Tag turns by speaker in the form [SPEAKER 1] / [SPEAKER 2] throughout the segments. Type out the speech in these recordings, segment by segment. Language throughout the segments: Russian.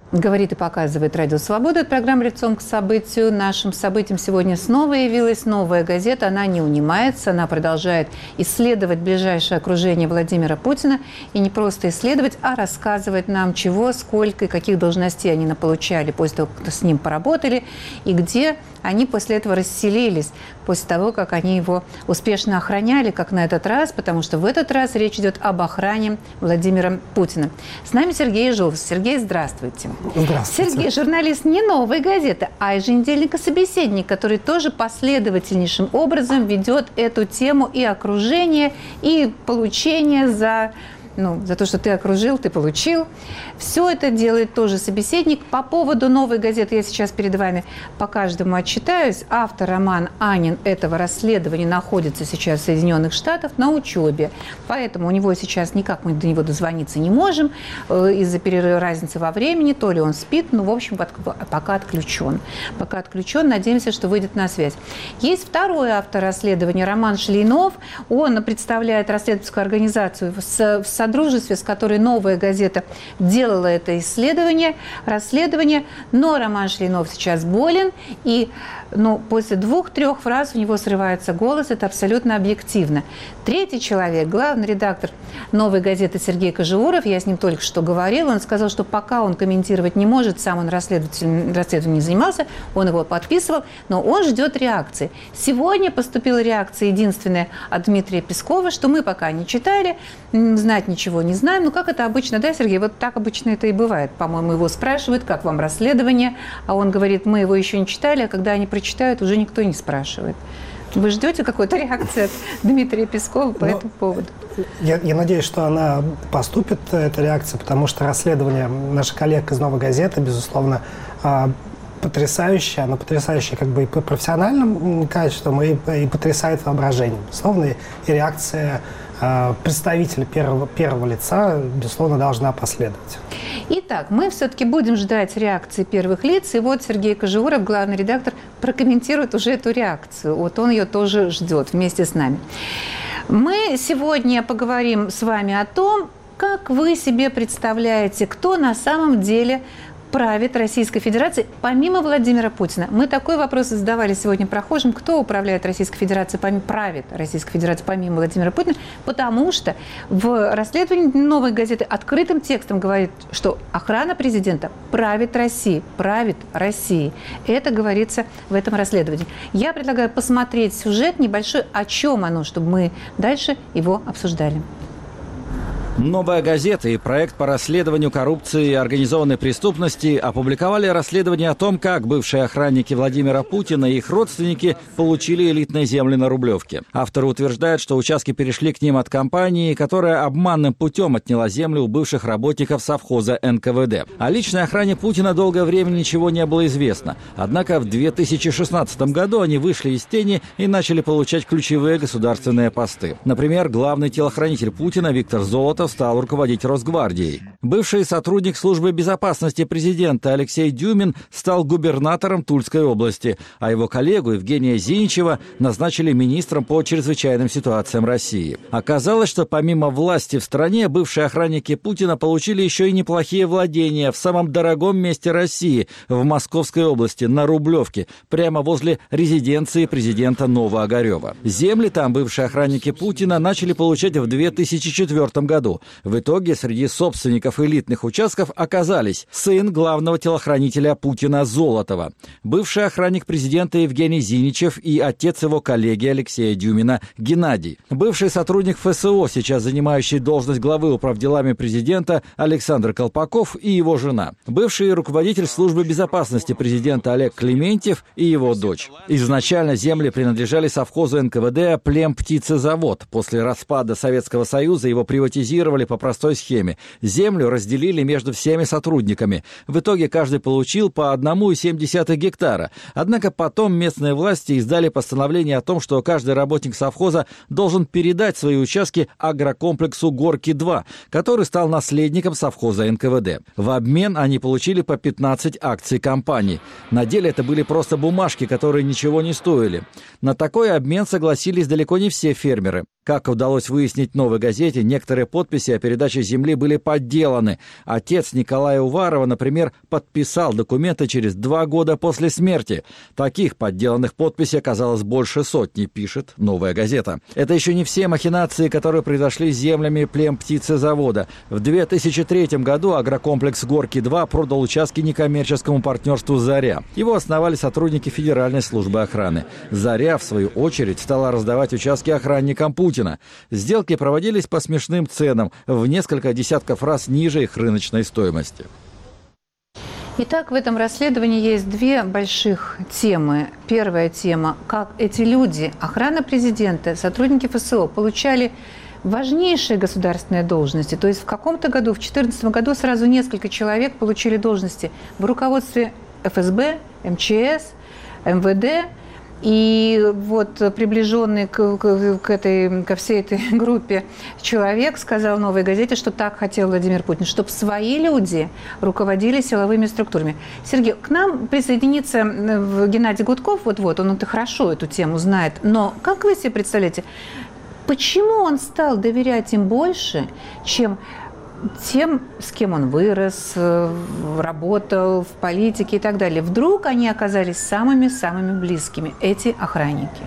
[SPEAKER 1] Говорит и показывает Радио Свобода. Это программа «Лицом к событию». Нашим событием сегодня снова явилась новая газета. Она не унимается, она продолжает исследовать ближайшее окружение Владимира Путина. И не просто исследовать, а рассказывать нам, чего, сколько и каких должностей они получали после того, как с ним поработали, и где они после этого расселились, после того, как они его успешно охраняли, как на этот раз, потому что в этот раз речь идет об охране Владимира Путина. С нами Сергей Жолобов. Сергей, здравствуйте.
[SPEAKER 2] Здравствуйте.
[SPEAKER 1] Сергей, журналист не «Новой газеты», а еженедельника «Собеседник», который тоже последовательнейшим образом ведет эту тему и окружение, и получение за то, что ты окружил, ты получил. Все это делает тоже «Собеседник». По поводу «Новой газеты» я сейчас перед вами по каждому отчитаюсь. Автор Роман Анин этого расследования находится сейчас в Соединенных Штатах на учебе. Поэтому у него сейчас никак мы до него дозвониться не можем из-за разницы во времени. То ли он спит, в общем, пока отключен. Пока отключен, надеемся, что выйдет на связь. Есть второй автор расследования, Роман Шлейнов. Он представляет расследовательскую организацию в содружестве, с которой «Новая газета» делала это расследование, но Роман Шлейнов сейчас болен, и после 2-3 фраз у него срывается голос, это абсолютно объективно. Третий человек, главный редактор «Новой газеты» Сергей Кожеуров, я с ним только что говорила, он сказал, что пока он комментировать не может, сам он расследованием не занимался, он его подписывал, но он ждет реакции. Сегодня поступила реакция единственная от Дмитрия Пескова, что мы пока не читали, знать ничего не знаем. Как это обычно, да, Сергей? Вот так обычно это и бывает. По-моему, его спрашивают, как вам расследование, а он говорит, мы его еще не читали, а когда они прочитают, уже никто не спрашивает. Вы ждете какой-то реакции от Дмитрия Пескова по этому поводу?
[SPEAKER 2] Я надеюсь, что она поступит, эта реакция, потому что расследование наших коллег из «Новой газеты», безусловно, потрясающее. Оно потрясающее и по профессиональным качествам, и потрясает воображением. Безусловно, и реакция представителя первого лица, безусловно, должна последовать.
[SPEAKER 1] Итак, мы все-таки будем ждать реакции первых лиц. И вот Сергей Кожеуров, главный редактор, прокомментирует уже эту реакцию. Вот он ее тоже ждет вместе с нами. Мы сегодня поговорим с вами о том, как вы себе представляете, кто на самом деле правит Российской Федерацией помимо Владимира Путина. Мы такой вопрос задавали сегодня прохожим, кто управляет Российской Федерацией, правит Российской Федерацией помимо Владимира Путина, потому что в расследовании «Новой газеты» открытым текстом говорит, что охрана президента правит Россией. Это говорится в этом расследовании. Я предлагаю посмотреть сюжет небольшой, о чем оно, чтобы мы дальше его обсуждали.
[SPEAKER 3] «Новая газета» и проект по расследованию коррупции и организованной преступности опубликовали расследование о том, как бывшие охранники Владимира Путина и их родственники получили элитные земли на Рублевке. Авторы утверждают, что участки перешли к ним от компании, которая обманным путем отняла землю у бывших работников совхоза НКВД. О личной охране Путина долгое время ничего не было известно. Однако в 2016 году они вышли из тени и начали получать ключевые государственные посты. Например, главный телохранитель Путина Виктор Золотов стал руководить Росгвардией. Бывший сотрудник службы безопасности президента Алексей Дюмин стал губернатором Тульской области, а его коллегу Евгения Зиничева назначили министром по чрезвычайным ситуациям России. Оказалось, что помимо власти в стране, бывшие охранники Путина получили еще и неплохие владения в самом дорогом месте России, в Московской области, на Рублевке, прямо возле резиденции президента Новоогарева. Земли там бывшие охранники Путина начали получать в 2004 году. В итоге среди собственников элитных участков оказались сын главного телохранителя Путина Золотова, бывший охранник президента Евгений Зиничев и отец его коллеги Алексея Дюмина Геннадий, бывший сотрудник ФСО, сейчас занимающий должность главы управделами президента Александр Колпаков и его жена, бывший руководитель службы безопасности президента Олег Клементьев и его дочь. Изначально земли принадлежали совхозу НКВД «Племптицезавод». После распада Советского Союза его приватизировали по простой схеме. Землю разделили между всеми сотрудниками. В итоге каждый получил по 1,7 гектара. Однако потом местные власти издали постановление о том, что каждый работник совхоза должен передать свои участки агрокомплексу «Горки-2», который стал наследником совхоза НКВД. В обмен они получили по 15 акций компании. На деле это были просто бумажки, которые ничего не стоили. На такой обмен согласились далеко не все фермеры. Как удалось выяснить «Новой газете», некоторые подписи о передаче земли были подделаны. Отец Николая Уварова, например, подписал документы через 2 года после смерти. Таких подделанных подписей оказалось больше сотни, пишет «Новая газета». Это еще не все махинации, которые произошли с землями племптицезавода. В 2003 году агрокомплекс «Горки-2» продал участки некоммерческому партнерству «Заря». Его основали сотрудники Федеральной службы охраны. «Заря», в свою очередь, стала раздавать участки охранникам Путина. Сделки проводились по смешным ценам, в несколько десятков раз ниже их рыночной стоимости.
[SPEAKER 1] Итак, в этом расследовании есть 2 больших темы. Первая тема – как эти люди, охрана президента, сотрудники ФСО, получали важнейшие государственные должности. То есть в каком-то году, в 2014 году, сразу несколько человек получили должности в руководстве ФСБ, МЧС, МВД. И вот приближенный ко всей этой группе человек сказал «Новой газете», что так хотел Владимир Путин, чтобы свои люди руководили силовыми структурами. Сергей, к нам присоединится Геннадий Гудков, вот-вот, он это хорошо эту тему знает. Но как вы себе представляете, почему он стал доверять им больше, чем тем, с кем он вырос, работал в политике и так далее? Вдруг они оказались самыми-самыми близкими, эти охранники?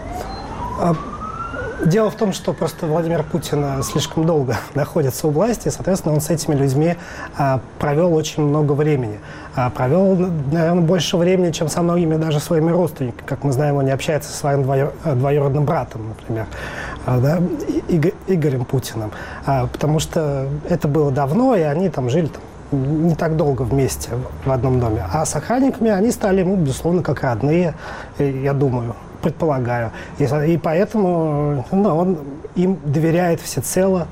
[SPEAKER 2] Дело в том, что просто Владимир Путин слишком долго находится у власти, и, соответственно, он с этими людьми провел очень много времени. Провел, наверное, больше времени, чем со многими даже своими родственниками. Как мы знаем, он не общается со своим двоюродным братом, например, да, Игорем Путиным. Потому что это было давно, и они там жили не так долго вместе в одном доме. А с охранниками они стали ему, безусловно, как родные, я думаю, предполагаю. И поэтому он им доверяет всецело,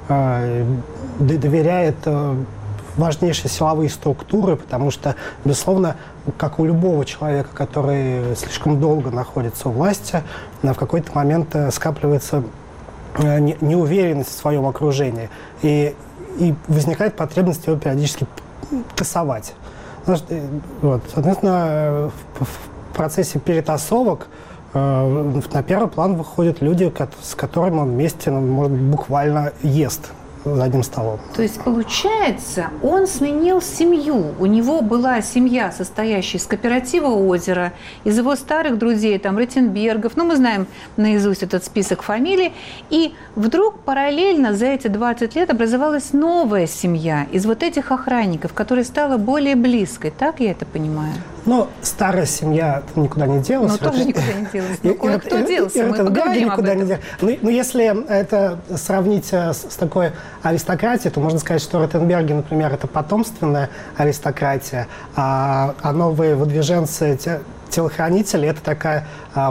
[SPEAKER 2] доверяет важнейшие силовые структуры, потому что, безусловно, как у любого человека, который слишком долго находится у власти, в какой-то момент скапливается неуверенность в своем окружении. И возникает потребность его периодически тасовать. Вот. Соответственно, в процессе перетасовок на первый план выходят люди, с которыми он вместе, может быть, буквально ест за одним столом.
[SPEAKER 1] То есть, получается, он сменил семью. У него была семья, состоящая из кооператива «Озеро», из его старых друзей, там, Ротенбергов. Мы знаем наизусть этот список фамилий. И вдруг параллельно за эти 20 лет образовалась новая семья из вот этих охранников, которая стала более близкой. Так я это понимаю?
[SPEAKER 2] Ну, старая семья никуда не делась.
[SPEAKER 1] Ну, тоже никуда не делась. Но кое-кто делся, мы поговорим об этом.
[SPEAKER 2] Но если это сравнить с такой аристократией, то можно сказать, что Ротенберги, например, это потомственная аристократия, а новые выдвиженцы, телохранители – это такая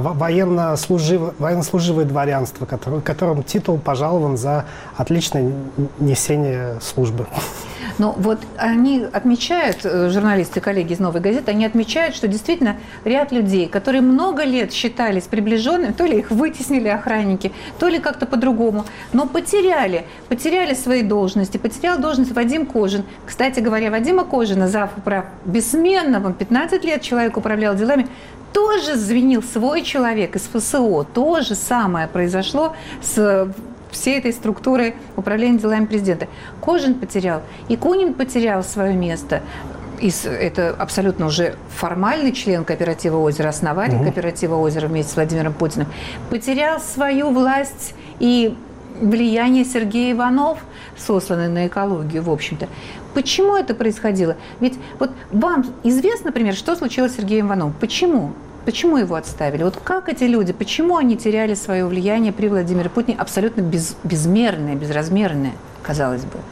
[SPEAKER 2] военнослуживое дворянство, которым титул пожалован за отличное несение службы.
[SPEAKER 1] Но вот они отмечают, журналисты, коллеги из «Новой газеты», они отмечают, что действительно ряд людей, которые много лет считались приближенными, то ли их вытеснили охранники, то ли как-то по-другому, но потеряли свои должности. Потерял должность Вадим Кожин. Кстати говоря, Вадима Кожина, завуправ, бессменно, он 15 лет человек управлял делами, тоже звенил свой человек из ФСО. То же самое произошло с всей этой структурой управления делами президента. Кожин потерял, и Кунин потерял свое место. Это абсолютно уже формальный член кооператива «Озеро», основатель кооператива «Озеро» вместе с Владимиром Путиным. Потерял свою власть и влияние Сергей Иванов, сосланный на экологию, в общем-то. Почему это происходило? Ведь вот вам известно, например, что случилось с Сергеем Ивановым? Почему? Почему его отставили? Вот как эти люди, почему они теряли свое влияние при Владимире Путине, абсолютно безмерное, безразмерное, казалось бы?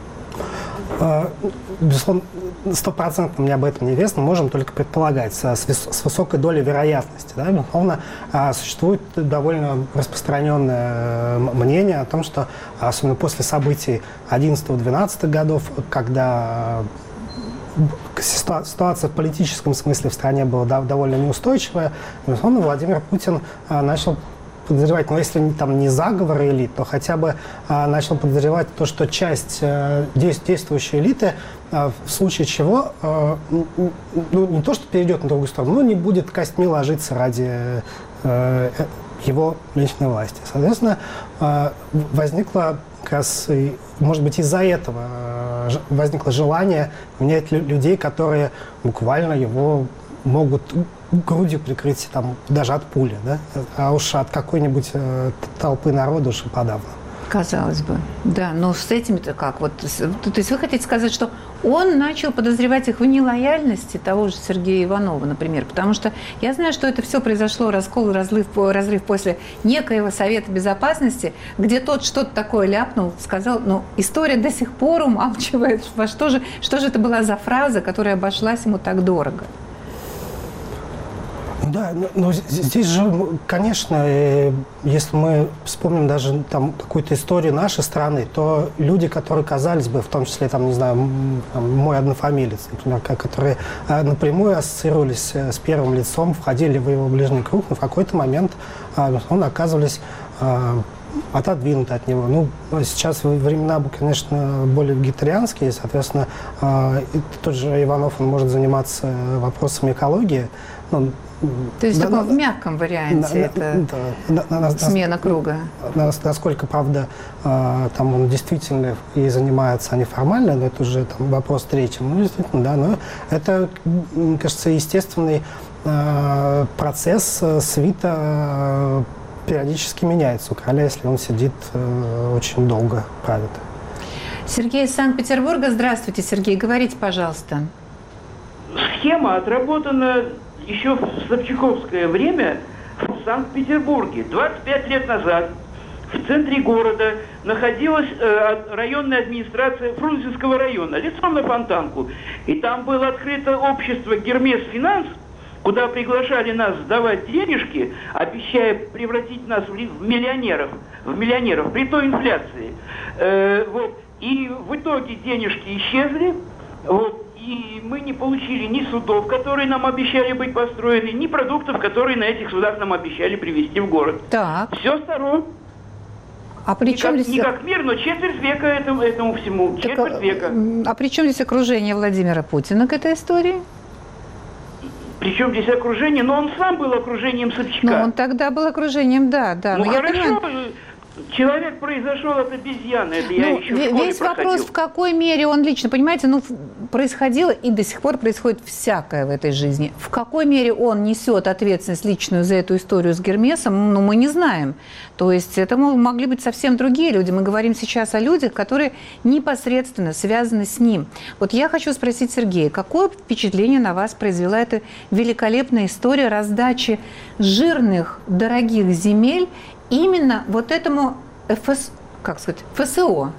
[SPEAKER 2] Безусловно, 100% мне об этом неизвестно, можем только предполагать с высокой долей вероятности. Да? Безусловно, существует довольно распространенное мнение о том, что, особенно после событий 11-12 годов, когда ситуация в политическом смысле в стране была довольно неустойчивая, безусловно, Владимир Путин начал подозревать, но если там не заговор элит, то хотя бы начал подозревать то, что часть действующей элиты в случае чего, не то, что перейдет на другую сторону, но не будет костьми ложиться ради его личной власти. Соответственно, возникло как раз, может быть, из-за этого возникло желание менять людей, которые буквально его могут грудью прикрыть там, даже от пули, да? А уж от какой-нибудь толпы народа уж и подавно.
[SPEAKER 1] Казалось бы, да, но с этими-то как? Вот, то есть вы хотите сказать, что он начал подозревать их в нелояльности того же Сергея Иванова, например, потому что я знаю, что это все произошло, раскол, разрыв после некоего Совета Безопасности, где тот что-то такое ляпнул, сказал, но история до сих пор умалчивает, что же это была за фраза, которая обошлась ему так дорого.
[SPEAKER 2] Да, но здесь же, конечно, если мы вспомним даже там какую-то историю нашей страны, то люди, которые, казались бы, в том числе, там, не знаю, мой однофамилец, например, которые напрямую ассоциировались с первым лицом, входили в его ближний круг, но в какой-то момент он оказывались отодвинуты от него. Ну, сейчас времена, конечно, более вегетарианские, соответственно, тот же Иванов, он может заниматься вопросами экологии. Ну,
[SPEAKER 1] то есть в мягком варианте смена круга.
[SPEAKER 2] Насколько, правда, там он действительно и занимается, а не формально, но это уже там, вопрос третий. Ну, действительно, да, но это, мне кажется, естественный процесс. Свита периодически меняется у короля, если он сидит очень долго, правит.
[SPEAKER 1] Сергей из Санкт-Петербурга. Здравствуйте, Сергей. Говорите, пожалуйста.
[SPEAKER 4] Схема отработана еще в собчаковское время в Санкт-Петербурге. 25 лет назад в центре города находилась районная администрация Фрунзенского района, лицом на Фонтанку. И там было открыто общество «Гермес Финанс», куда приглашали нас сдавать денежки, обещая превратить нас в миллионеров при той инфляции. И в итоге денежки исчезли. И мы не получили ни судов, которые нам обещали быть построены, ни продуктов, которые на этих судах нам обещали привезти в город.
[SPEAKER 1] Так.
[SPEAKER 4] Все старо.
[SPEAKER 1] А при чем здесь...
[SPEAKER 4] Не как мир, но четверть века этому всему. Так, четверть века.
[SPEAKER 1] А при чем здесь окружение Владимира Путина к этой истории?
[SPEAKER 4] Причем здесь окружение, но он сам был окружением Собчака.
[SPEAKER 1] Ну, он тогда был окружением, да.
[SPEAKER 4] Ну,
[SPEAKER 1] но
[SPEAKER 4] хорошо.
[SPEAKER 1] Я понимаю...
[SPEAKER 4] Человек произошел от обезьяны, это я еще в школе
[SPEAKER 1] Весь
[SPEAKER 4] проходил.
[SPEAKER 1] вопрос, в какой мере он лично, понимаете, происходило и до сих пор происходит всякое в этой жизни. В какой мере он несет ответственность личную за эту историю с Гермесом, мы не знаем. То есть это могли быть совсем другие люди. Мы говорим сейчас о людях, которые непосредственно связаны с ним. Вот я хочу спросить Сергея, какое впечатление на вас произвела эта великолепная история раздачи жирных, дорогих земель именно вот этому ФСО,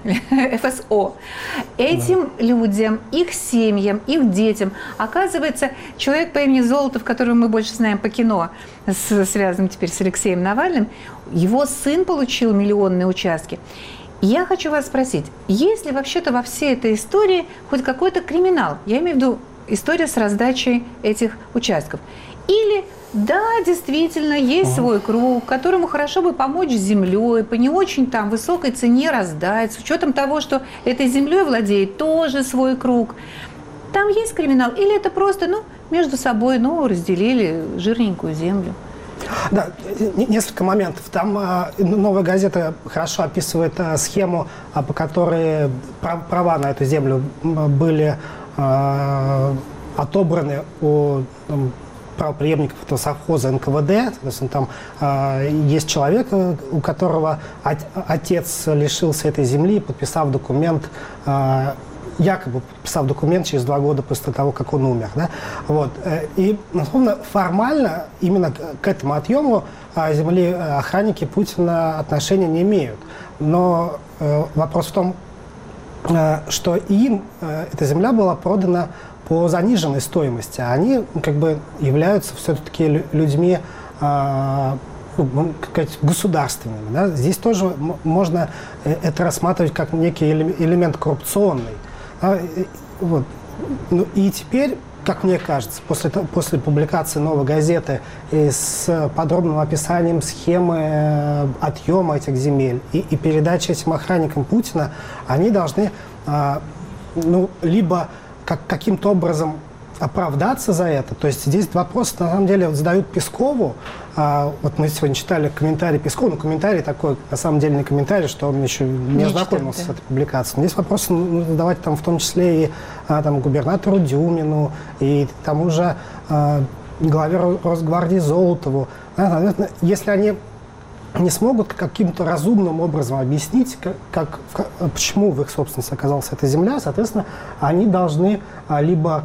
[SPEAKER 1] этим людям, их семьям, их детям. Оказывается, человек по имени Золотов, которого мы больше знаем по кино, связанным теперь с Алексеем Навальным, его сын получил миллионные участки. Я хочу вас спросить, есть ли вообще-то во всей этой истории хоть какой-то криминал? Я имею в виду история с раздачей этих участков. Или, да, действительно, есть свой круг, которому хорошо бы помочь с землей, по не очень там высокой цене раздать, с учетом того, что этой землей владеет тоже свой круг. Там есть криминал? Или это просто, между собой, разделили жирненькую землю?
[SPEAKER 2] Да, несколько моментов. Там «Новая газета» хорошо описывает схему, по которой права на эту землю были отобраны у правопреемников этого совхоза НКВД. Соответственно, там есть человек, у которого отец лишился этой земли, подписав документ, якобы подписав документ через 2 года после того, как он умер. Да? И, условно, формально именно к этому отъему земли охранники Путина отношения не имеют. Но вопрос в том, что им эта земля была продана по заниженной стоимости. Они являются все-таки людьми государственными. Да? Здесь тоже можно это рассматривать как некий элемент коррупционный. И теперь, как мне кажется, после публикации «Новой газеты» и с подробным описанием схемы отъема этих земель и передачи этим охранникам Путина, они должны либо каким-то образом оправдаться за это. То есть здесь вопрос, на самом деле, задают Пескову. Вот мы сегодня читали комментарий Пескова, но комментарий такой, на самом деле, не комментарий, что он еще не ознакомился с этой публикацией. Но здесь вопрос задавать там в том числе и там, губернатору Дюмину, и тому же главе Росгвардии Золотову. Если они не смогут каким-то разумным образом объяснить, почему в их собственности оказалась эта земля, соответственно, они должны либо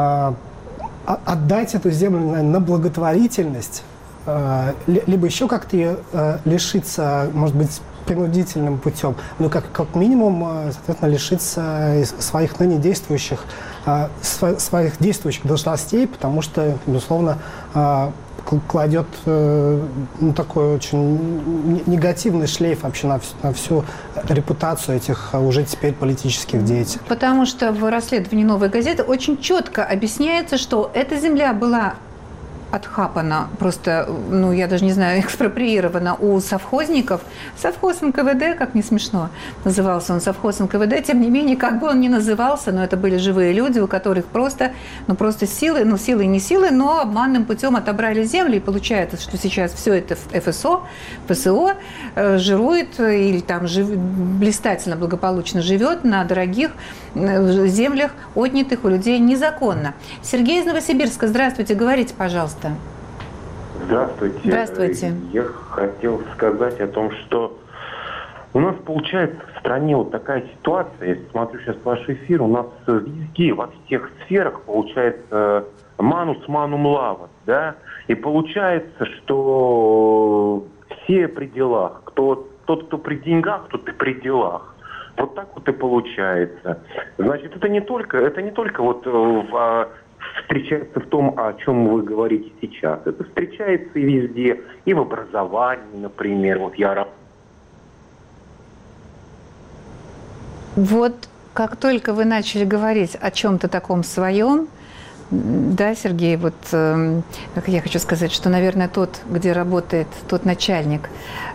[SPEAKER 2] отдать эту землю на благотворительность, либо еще как-то ее лишиться, может быть, принудительным путем, но как минимум, соответственно, лишиться своих ныне действующих, своих действующих должностей, потому что, безусловно, кладет такой очень негативный шлейф вообще на всю репутацию этих уже теперь политических деятелей.
[SPEAKER 1] Потому что в расследовании «Новой газеты» очень четко объясняется, что эта земля была отхапана, просто, я даже не знаю, экспроприирована у совхозников. Совхоз НКВД, как не смешно, назывался он совхоз НКВД, тем не менее, как бы он ни назывался, но это были живые люди, у которых просто силы, силы не силы, но обманным путем отобрали землю, и получается, что сейчас все это ФСО, ПСО жирует или там блистательно, благополучно живет на дорогих землях, отнятых у людей незаконно. Сергей из Новосибирска, здравствуйте, говорите, пожалуйста.
[SPEAKER 5] Здравствуйте.
[SPEAKER 1] Здравствуйте.
[SPEAKER 5] Я хотел сказать о том, что у нас получается в стране вот такая ситуация, я смотрю сейчас ваш эфир, у нас везде, во всех сферах получается манус манум лават, да, и получается, что все при делах, тот, кто при деньгах, тот и при делах. Вот так вот и получается. Значит, это не только вот встречается в том, о чем вы говорите сейчас. Это встречается и везде, и в образовании, например.
[SPEAKER 1] Вот как только вы начали говорить о чем-то таком своем, да, Сергей, вот я хочу сказать, что, наверное, где работает тот начальник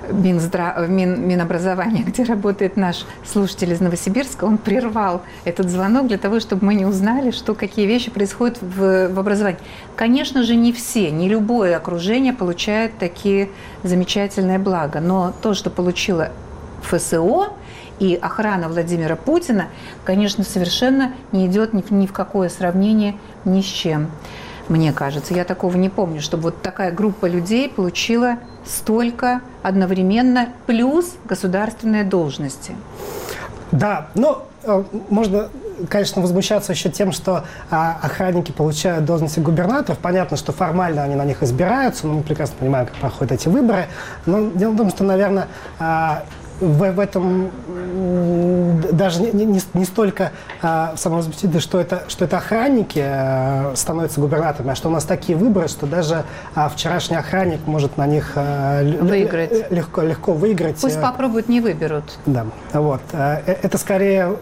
[SPEAKER 1] Минобразования, где работает наш слушатель из Новосибирска, он прервал этот звонок для того, чтобы мы не узнали, какие вещи происходят в образовании. Конечно же, не все, не любое окружение получает такие замечательные блага, но то, что получила ФСО и охрана Владимира Путина, конечно, совершенно не идет ни в какое сравнение ни с чем. Мне кажется, я такого не помню, чтобы вот такая группа людей получила столько одновременно, плюс государственные должности.
[SPEAKER 2] Да, можно, конечно, возмущаться еще тем, что охранники получают должности губернаторов. Понятно, что формально они на них избираются, но мы прекрасно понимаем, как проходят эти выборы. Но дело в том, что, наверное, в этом даже не столько самовозмутительно, что это охранники становятся губернаторами, а что у нас такие выборы, что даже вчерашний охранник может на них легко выиграть.
[SPEAKER 1] Пусть попробуют, не выберут.
[SPEAKER 2] Да, вот. Это скорее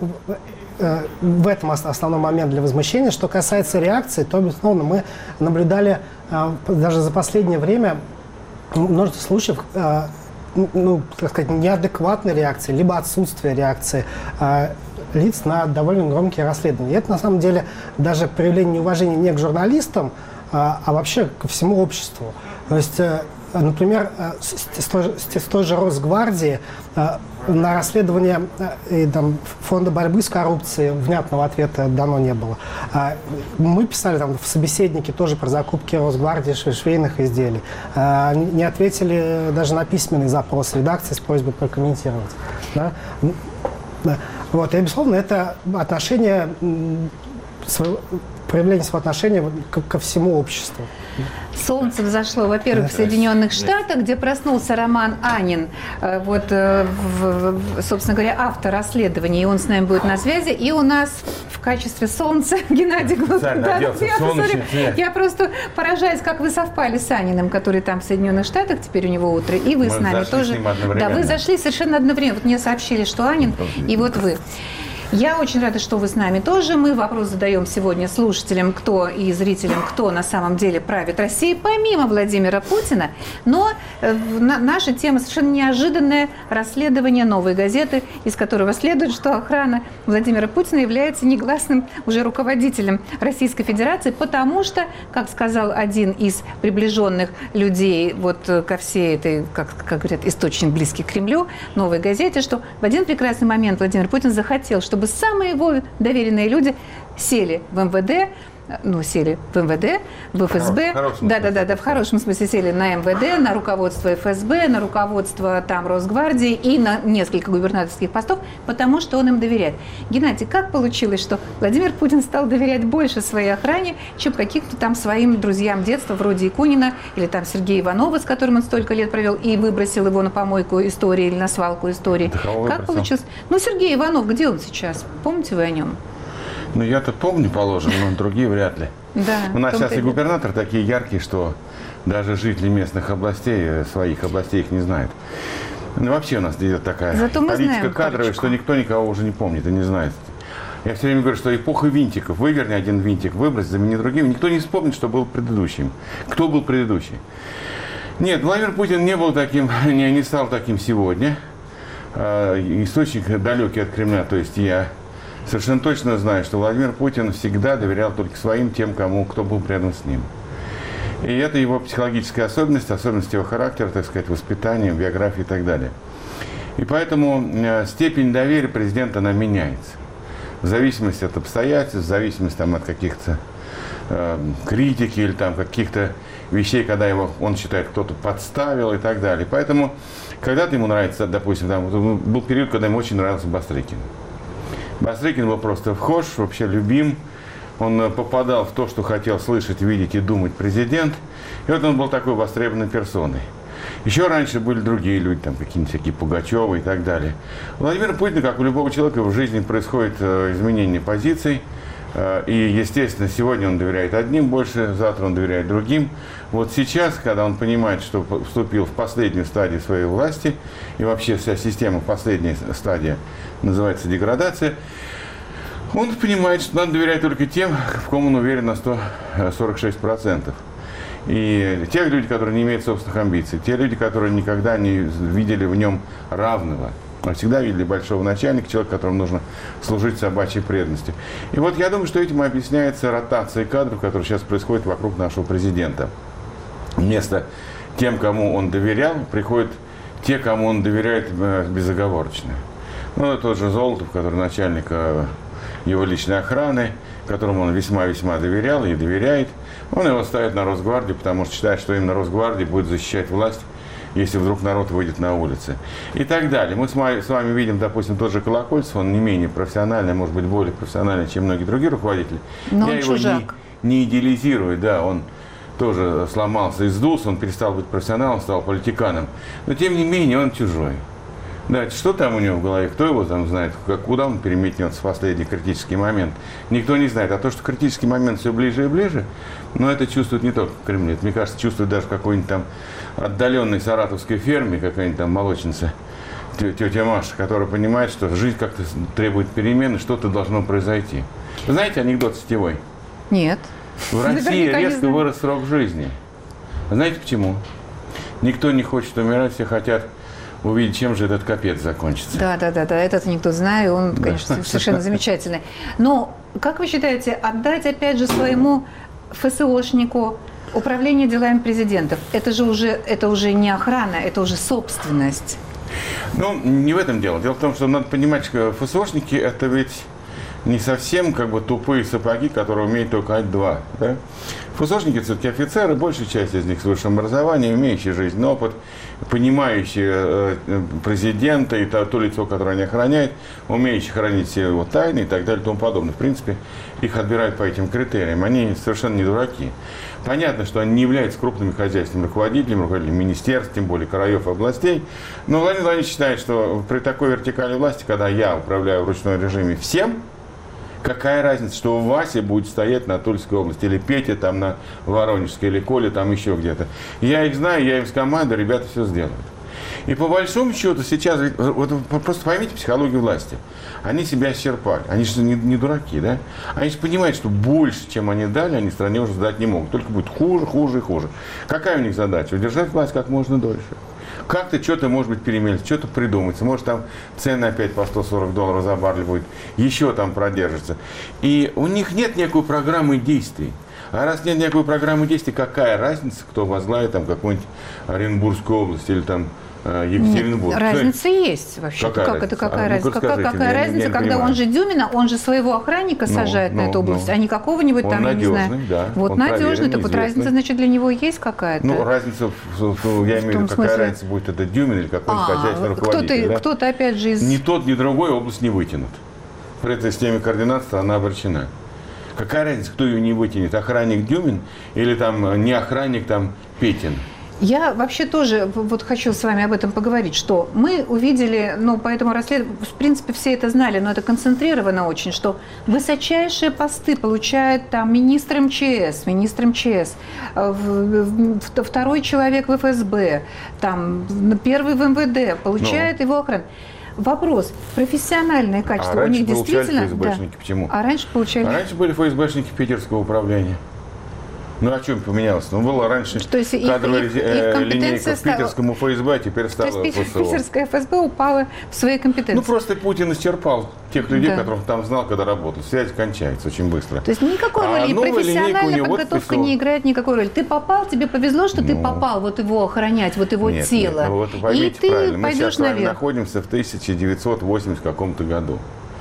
[SPEAKER 2] в этом основной момент для возмущения. Что касается реакции, то, безусловно, мы наблюдали даже за последнее время множество случаев, так сказать, неадекватной реакции, либо отсутствие реакции лиц на довольно громкие расследования. И это, на самом деле, даже проявление неуважения не к журналистам, а вообще ко всему обществу. То есть, например, с той же Росгвардии на расследование Фонда борьбы с коррупцией внятного ответа дано не было. Мы писали в собеседнике тоже про закупки Росгвардии швейных изделий. Не ответили даже на письменный запрос редакции с просьбой прокомментировать. Да? Вот. И, безусловно, это отношение, проявление своего отношения ко всему обществу.
[SPEAKER 1] Солнце взошло, во-первых, в Соединенных Штатах, где проснулся Роман Анин, собственно говоря, автор расследования, и он с нами будет на связи. И у нас в качестве солнца Геннадий Глазунов. Я просто поражаюсь, как вы совпали с Аниным, который там в Соединенных Штатах, теперь у него утро, и вы с нами тоже. Да, вы зашли совершенно одновременно. Вот мне сообщили, что Анин, и вот вы. Я очень рада, что вы с нами тоже. Мы вопрос задаем сегодня слушателям, кто и зрителям, кто на самом деле правит Россией, помимо Владимира Путина. Но наша тема совершенно неожиданное расследование «Новой газеты», из которого следует, что охрана Владимира Путина является негласным уже руководителем Российской Федерации, потому что, как сказал один из приближенных людей вот ко всей этой, как говорят, источник близкий к Кремлю, «Новой газете», что в один прекрасный момент Владимир Путин захотел, чтобы самые его доверенные люди сели в МВД, в ФСБ, в хорошем смысле сели на МВД, на руководство ФСБ, на руководство там Росгвардии и на несколько губернаторских постов, потому что он им доверяет. Геннадий, как получилось, что Владимир Путин стал доверять больше своей охране, чем каким-то там своим друзьям детства, вроде Якунина или там Сергея Иванова, с которым он столько лет провел, и выбросил его на помойку истории или на свалку истории? Как получилось? Ну, Сергей Иванов, где он сейчас? Помните вы о нем?
[SPEAKER 6] Ну, я-то помню, положим, но другие вряд ли.
[SPEAKER 1] Да,
[SPEAKER 6] у нас сейчас и губернаторы такие яркие, что даже жители местных областей, своих областей их не знают. Ну, вообще у нас идет такая политика кадровая, что никто никого уже не помнит и не знает. Я все время говорю, что эпоха винтиков. Выверни один винтик, выбрось, замени другим. Никто не вспомнит, что был предыдущим. Кто был предыдущий? Нет, Владимир Путин не был таким, не стал таким сегодня. Источник далекий от Кремля, то есть я совершенно точно знаю, что Владимир Путин всегда доверял только своим, тем, кто был рядом с ним. И это его психологическая особенность, особенность его характера, так сказать, воспитания, биографии и так далее. И поэтому степень доверия президента, она меняется. В зависимости от обстоятельств, в зависимости там, от каких-то критики или там, каких-то вещей, когда он считает, кто-то подставил и так далее. Поэтому когда-то ему нравится, допустим, там, был период, когда ему очень нравился Бастрыкин. Бастрыкин был просто вхож, вообще любим. Он попадал в то, что хотел слышать, видеть и думать президент. И вот он был такой востребованной персоной. Еще раньше были другие люди, там какие-нибудь всякие Пугачевы и так далее. У Владимира Путина, как у любого человека, в жизни происходит изменение позиций. И, естественно, сегодня он доверяет одним больше, завтра он доверяет другим. Вот сейчас, когда он понимает, что вступил в последнюю стадию своей власти, и вообще вся система, последняя стадия, называется деградация, он понимает, что надо доверять только тем, в ком он уверен на 146%. И те люди, которые не имеют собственных амбиций, те люди, которые никогда не видели в нем равного, а всегда видели большого начальника, человека, которому нужно служить собачьей преданностью. И вот я думаю, что этим объясняется ротация кадров, которая сейчас происходит вокруг нашего президента. Вместо тем, кому он доверял, приходят те, кому он доверяет безоговорочно. Ну, тот же Золотов, который начальник его личной охраны, которому он весьма-весьма доверял и доверяет. Он его ставит на Росгвардию, потому что считает, что именно Росгвардия будет защищать власть, если вдруг народ выйдет на улицы. И так далее. Мы с вами видим, допустим, тот же Колокольцев, он не менее профессиональный, может быть, более профессиональный, чем многие другие руководители.
[SPEAKER 1] Но
[SPEAKER 6] я
[SPEAKER 1] он
[SPEAKER 6] его
[SPEAKER 1] чужак.
[SPEAKER 6] не идеализирую, да, он тоже сломался и сдулся, он перестал быть профессионалом, стал политиканом. Но, тем не менее, он чужой. Да, что там у него в голове, кто его там знает, куда он переметнется в последний критический момент, никто не знает. А то, что критический момент все ближе и ближе, но это чувствует не только в Кремле, это, мне кажется, чувствует даже какой-нибудь там отдаленной саратовской ферме, какая-нибудь там молочница, тетя Маша, которая понимает, что жизнь как-то требует перемены, что-то должно произойти. Вы знаете анекдот сетевой?
[SPEAKER 1] Нет.
[SPEAKER 6] В России резко вырос срок жизни. Знаете почему? Никто не хочет умирать, все хотят увидеть, чем же этот капец закончится.
[SPEAKER 1] Да, этот анекдот знаю, он, конечно, совершенно замечательный. Но, как вы считаете, отдать, опять же, своему ФСОшнику управление делами президентов, это уже не охрана, это уже собственность?
[SPEAKER 6] Ну, не в этом дело. Дело в том, что надо понимать, что ФСОшники – это ведь не совсем как бы тупые сапоги, которые умеют только ать-2. Да? ФСОшники все-таки офицеры, большая часть из них с высшим образованием, имеющие жизненный опыт, понимающие президента и то лицо, которое они охраняют, умеющие хранить все его тайны и так далее и тому подобное. В принципе, их отбирают по этим критериям. Они совершенно не дураки. Понятно, что они не являются крупными хозяйственными руководителями министерств, тем более краев и областей. Но Владимир Владимирович считает, что при такой вертикали власти, когда я управляю в ручном режиме всем, какая разница, что Вася будет стоять на Тульской области, или Петя там на Воронежской, или Коля там еще где-то. Я их знаю, я им с командой, ребята все сделают. И по большому счету сейчас, вот просто поймите психологию власти. Они себя исчерпали. Они же не дураки, да? Они же понимают, что больше, чем они дали, они стране уже сдать не могут. Только будет хуже, хуже и хуже. Какая у них задача? Удержать власть как можно дольше. Как-то что-то, может быть, перемелить, что-то придумается. Может, там цены опять по $140 за баррель будет. Еще там продержится. И у них нет никакой программы действий. А раз нет никакой программы действий, какая разница, кто возглавит там какую-нибудь Оренбургскую область или там Екатеринбург?
[SPEAKER 1] Нет, разница есть вообще. Какая разница, когда он же Дюмина, он же своего охранника сажает на эту область, а не какого-нибудь там, я не знаю.
[SPEAKER 6] Да,
[SPEAKER 1] вот надежный, так вот разница, значит, для него есть какая-то.
[SPEAKER 6] Ну, разница, я имею в виду, какая разница будет, это Дюмин или какой-нибудь хозяйственный руководитель.
[SPEAKER 1] Кто-то опять же из...
[SPEAKER 6] Ни тот, ни другой область не вытянут. При этой системе координат страна обречена. Какая разница, кто ее не вытянет? Охранник Дюмин или там не охранник там Петин?
[SPEAKER 1] Я вообще тоже вот хочу с вами об этом поговорить, что мы увидели, ну, по этому расследованию, в принципе, все это знали, но это концентрировано очень, что высочайшие посты получает там министр МЧС, второй человек в ФСБ, там, первый в МВД, получает его охрану. Вопрос. Профессиональное качество у них действительно...
[SPEAKER 6] ФСБшники. Почему?
[SPEAKER 1] А раньше получали...
[SPEAKER 6] А раньше были ФСБшники питерского управления. Ну, о чем поменялось? Ну, было раньше кадровая линейка в питерском ФСБ, а теперь стала
[SPEAKER 1] То есть
[SPEAKER 6] ФСО.
[SPEAKER 1] питерская ФСБ упала в своей компетенции.
[SPEAKER 6] Ну, просто Путин исчерпал тех людей, которых там знал, когда работал. Связь кончается очень быстро.
[SPEAKER 1] То есть никакой роли, профессиональная подготовка не играет никакой роли. Ты попал, тебе повезло, что ты попал, вот его охранять, вот его тело.
[SPEAKER 6] Ну, вот поймите
[SPEAKER 1] и ты
[SPEAKER 6] правильно. Мы
[SPEAKER 1] пойдешь
[SPEAKER 6] сейчас с вами
[SPEAKER 1] наверх.
[SPEAKER 6] находимся в 1980 каком-то году.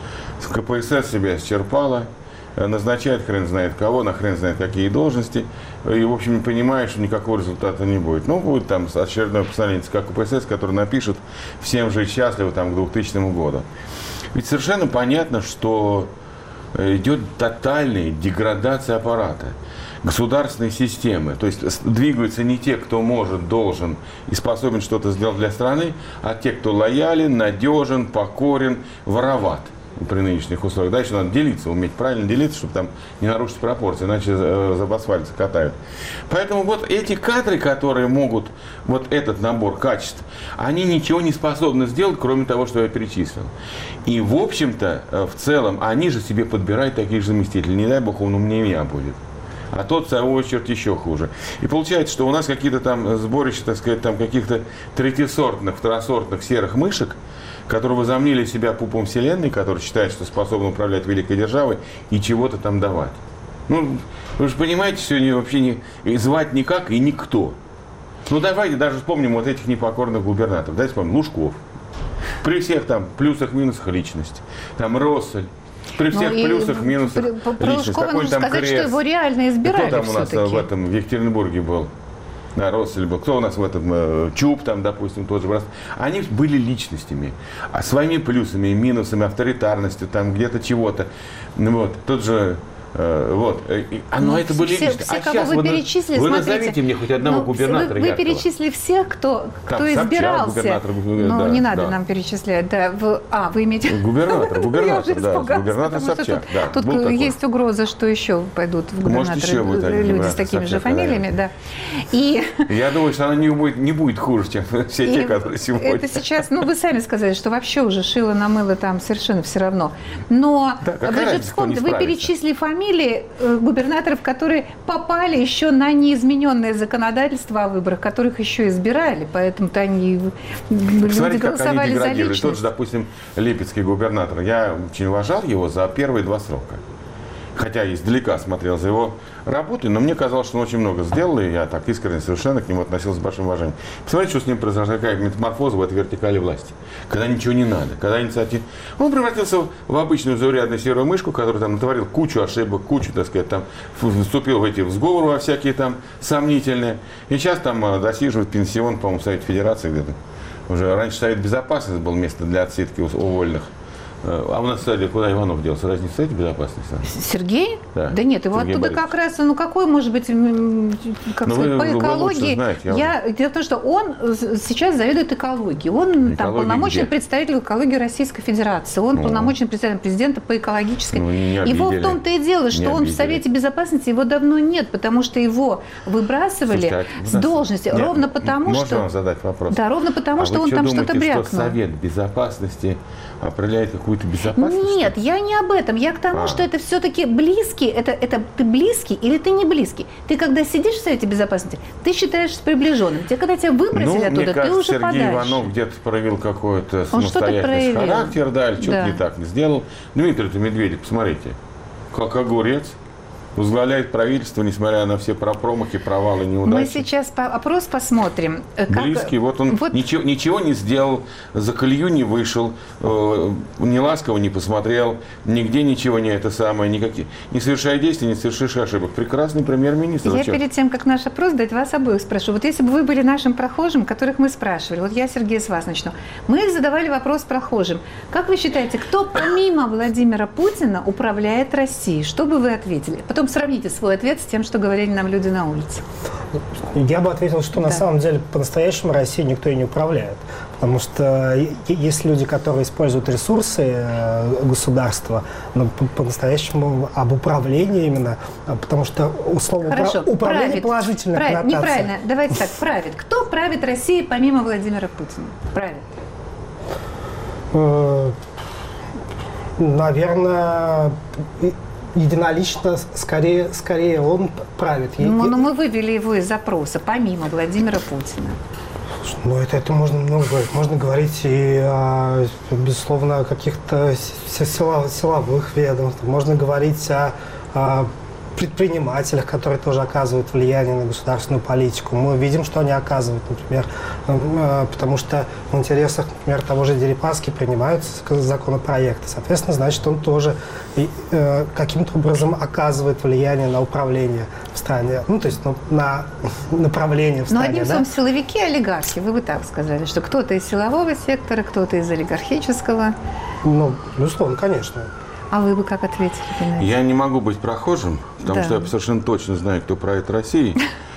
[SPEAKER 6] КПСС себя исчерпала, назначает хрен знает кого, на хрен знает какие должности, и, в общем, не понимает, что никакого результата не будет. Ну, будет там очередное постановление ЦК КПСС, который напишет «Всем жить счастливо» там, к 2000 году. Ведь совершенно понятно, что идет тотальная деградация аппарата, государственной системы. То есть двигаются не те, кто может, должен и способен что-то сделать для страны, а те, кто лоялен, надежен, покорен, вороват при нынешних условиях. Дальше надо делиться, уметь правильно делиться, чтобы там не нарушить пропорции, иначе за асфальт закатают. Поэтому вот эти кадры, которые могут, вот этот набор качеств, они ничего не способны сделать, кроме того, что я перечислил. И, в общем-то, в целом, они же себе подбирают таких же заместителей. Не дай бог, он умнее меня будет. А тот, в свою очередь, еще хуже. И получается, что у нас какие-то там сборища, так сказать, там каких-то третьесортных, второсортных серых мышек, которые возомнили себя пупом вселенной, которые считают, что способны управлять великой державой и чего-то там давать. Ну, вы же понимаете, сегодня вообще не звать никак и никто. Ну, давайте даже вспомним вот этих непокорных губернаторов. Давайте вспомним Лужков. При всех там плюсах, минусах личность. Там Россель. При всех плюсах, минусах личность.
[SPEAKER 1] Какой нужно сказать, Крест. Что его реально избирали.
[SPEAKER 6] Кто там у нас в этом, в Екатеринбурге был? Да, Россель был. Кто у нас в этом? Чуб там, допустим, тот же. Они были личностями. А своими плюсами и минусами, авторитарностью, там где-то чего-то. Вот. Тот же... Вот. Но это были личности.
[SPEAKER 1] Все, кого вы перечислили,
[SPEAKER 6] вы
[SPEAKER 1] смотрите,
[SPEAKER 6] назовите мне хоть одного губернатора
[SPEAKER 1] Вы перечислили всех, кто избирался. Ну, не надо нам перечислять. Да. Вы имеете...
[SPEAKER 6] Губернатор, губернатор Собчак.
[SPEAKER 1] Тут есть угроза, что еще пойдут в губернаторы люди с такими же фамилиями. Да.
[SPEAKER 6] Я думаю, что она не будет хуже, чем все те, которые сегодня.
[SPEAKER 1] Это сейчас, вы сами сказали, что вообще уже шило на мыло там совершенно все равно. Но вы же вспомните, вы перечислили фамилии губернаторов, которые попали еще на неизмененное законодательство о выборах, которых еще избирали, поэтому-то они люди голосовали за личность.
[SPEAKER 6] Тот же, допустим, липецкий губернатор. Я очень уважал его за первые 2 срока. Хотя издалека смотрел за его работой, но мне казалось, что он очень много сделал, и я так искренне совершенно к нему относился с большим уважением. Посмотрите, что с ним произошла, какая метаморфоза в этой вертикали власти. Когда ничего не надо, когда инициатива... Он превратился в обычную заурядную серую мышку, которая там натворил кучу ошибок, кучу, так сказать, там вступил в эти сговоры во всякие там сомнительные. И сейчас там досиживает пенсион, по-моему, в Совете Федерации где-то. Уже раньше Совет Безопасности был место для отсидки увольных. А у нас, кстати, куда Иванов делся? Разве не в Совете Безопасности?
[SPEAKER 1] Сергей?
[SPEAKER 6] Да,
[SPEAKER 1] да нет, его
[SPEAKER 6] Сергей
[SPEAKER 1] оттуда
[SPEAKER 6] Борисович.
[SPEAKER 1] как раз, ну какой может быть, как сказать, по экологии. Знаете, дело в том, что он сейчас заведует экологией. Он там полномочный представитель экологии Российской Федерации. Он полномочный представитель президента по экологической. Его в том-то и дело, что он в Совете Безопасности, его давно нет, потому что его выбрасывали с должности. Ровно потому, что...
[SPEAKER 6] Можно вам задать вопрос?
[SPEAKER 1] Да, ровно потому, что он там что-то брякнул.
[SPEAKER 6] Что Совет Безопасности определяет какую-то безопасность?
[SPEAKER 1] Нет, я не об этом. Я к тому, что это все-таки близкий. Это ты близкий или ты не близкий? Ты когда сидишь в Совете Безопасности, ты считаешься приближенным. Когда тебя выбросили оттуда,
[SPEAKER 6] мне кажется,
[SPEAKER 1] ты уже
[SPEAKER 6] Сергей
[SPEAKER 1] подальше.
[SPEAKER 6] Иванов где-то проявил какой-то самостоятельный характер, да, или что-то не так не сделал. Дмитрий Медведев, посмотрите, как огурец. Возглавляет правительство, несмотря на все промахи, провалы, неудачи.
[SPEAKER 1] Мы сейчас опрос посмотрим.
[SPEAKER 6] Близкий, вот он ничего не сделал, за колею не вышел, ни ласково не посмотрел, нигде ничего не не совершая действий, не совершишь ошибок. Прекрасный премьер-министр.
[SPEAKER 1] Я перед тем, как наш опрос дать, вас обоих спрошу. Вот если бы вы были нашим прохожим, которых мы спрашивали, вот я, Сергей, с вас начну. Мы задавали вопрос прохожим. Как вы считаете, кто помимо Владимира Путина управляет Россией? Что бы вы ответили? Потом сравните свой ответ с тем, что говорили нам люди на улице.
[SPEAKER 2] Я бы ответил, что на самом деле по-настоящему Россией никто и не управляет. Потому что есть люди, которые используют ресурсы государства, но по-настоящему об управлении именно, потому что условно управление положительная коннотация.
[SPEAKER 1] Неправильно. Давайте так, правит. Кто правит Россией помимо Владимира Путина? Правит.
[SPEAKER 2] Наверное, единолично, скорее он правит.
[SPEAKER 1] Но мы вывели его из запроса, помимо Владимира Путина.
[SPEAKER 2] Ну, это можно много говорить. Можно говорить и, безусловно, о каких-то силовых ведомствах. Можно говорить о предпринимателях, которые тоже оказывают влияние на государственную политику. Мы видим, что они оказывают, например, потому что в интересах, например, того же Дерипаски принимаются законопроекты. Соответственно, значит, он тоже каким-то образом оказывает влияние на управление в стране, то есть на направление в стране.
[SPEAKER 1] Но одним словом, силовики и олигархи, вы бы так сказали, что кто-то из силового сектора, кто-то из олигархического.
[SPEAKER 2] Безусловно, конечно.
[SPEAKER 1] А вы бы как ответили?
[SPEAKER 6] Я не могу быть прохожим, потому что я совершенно точно знаю, кто правит Россией.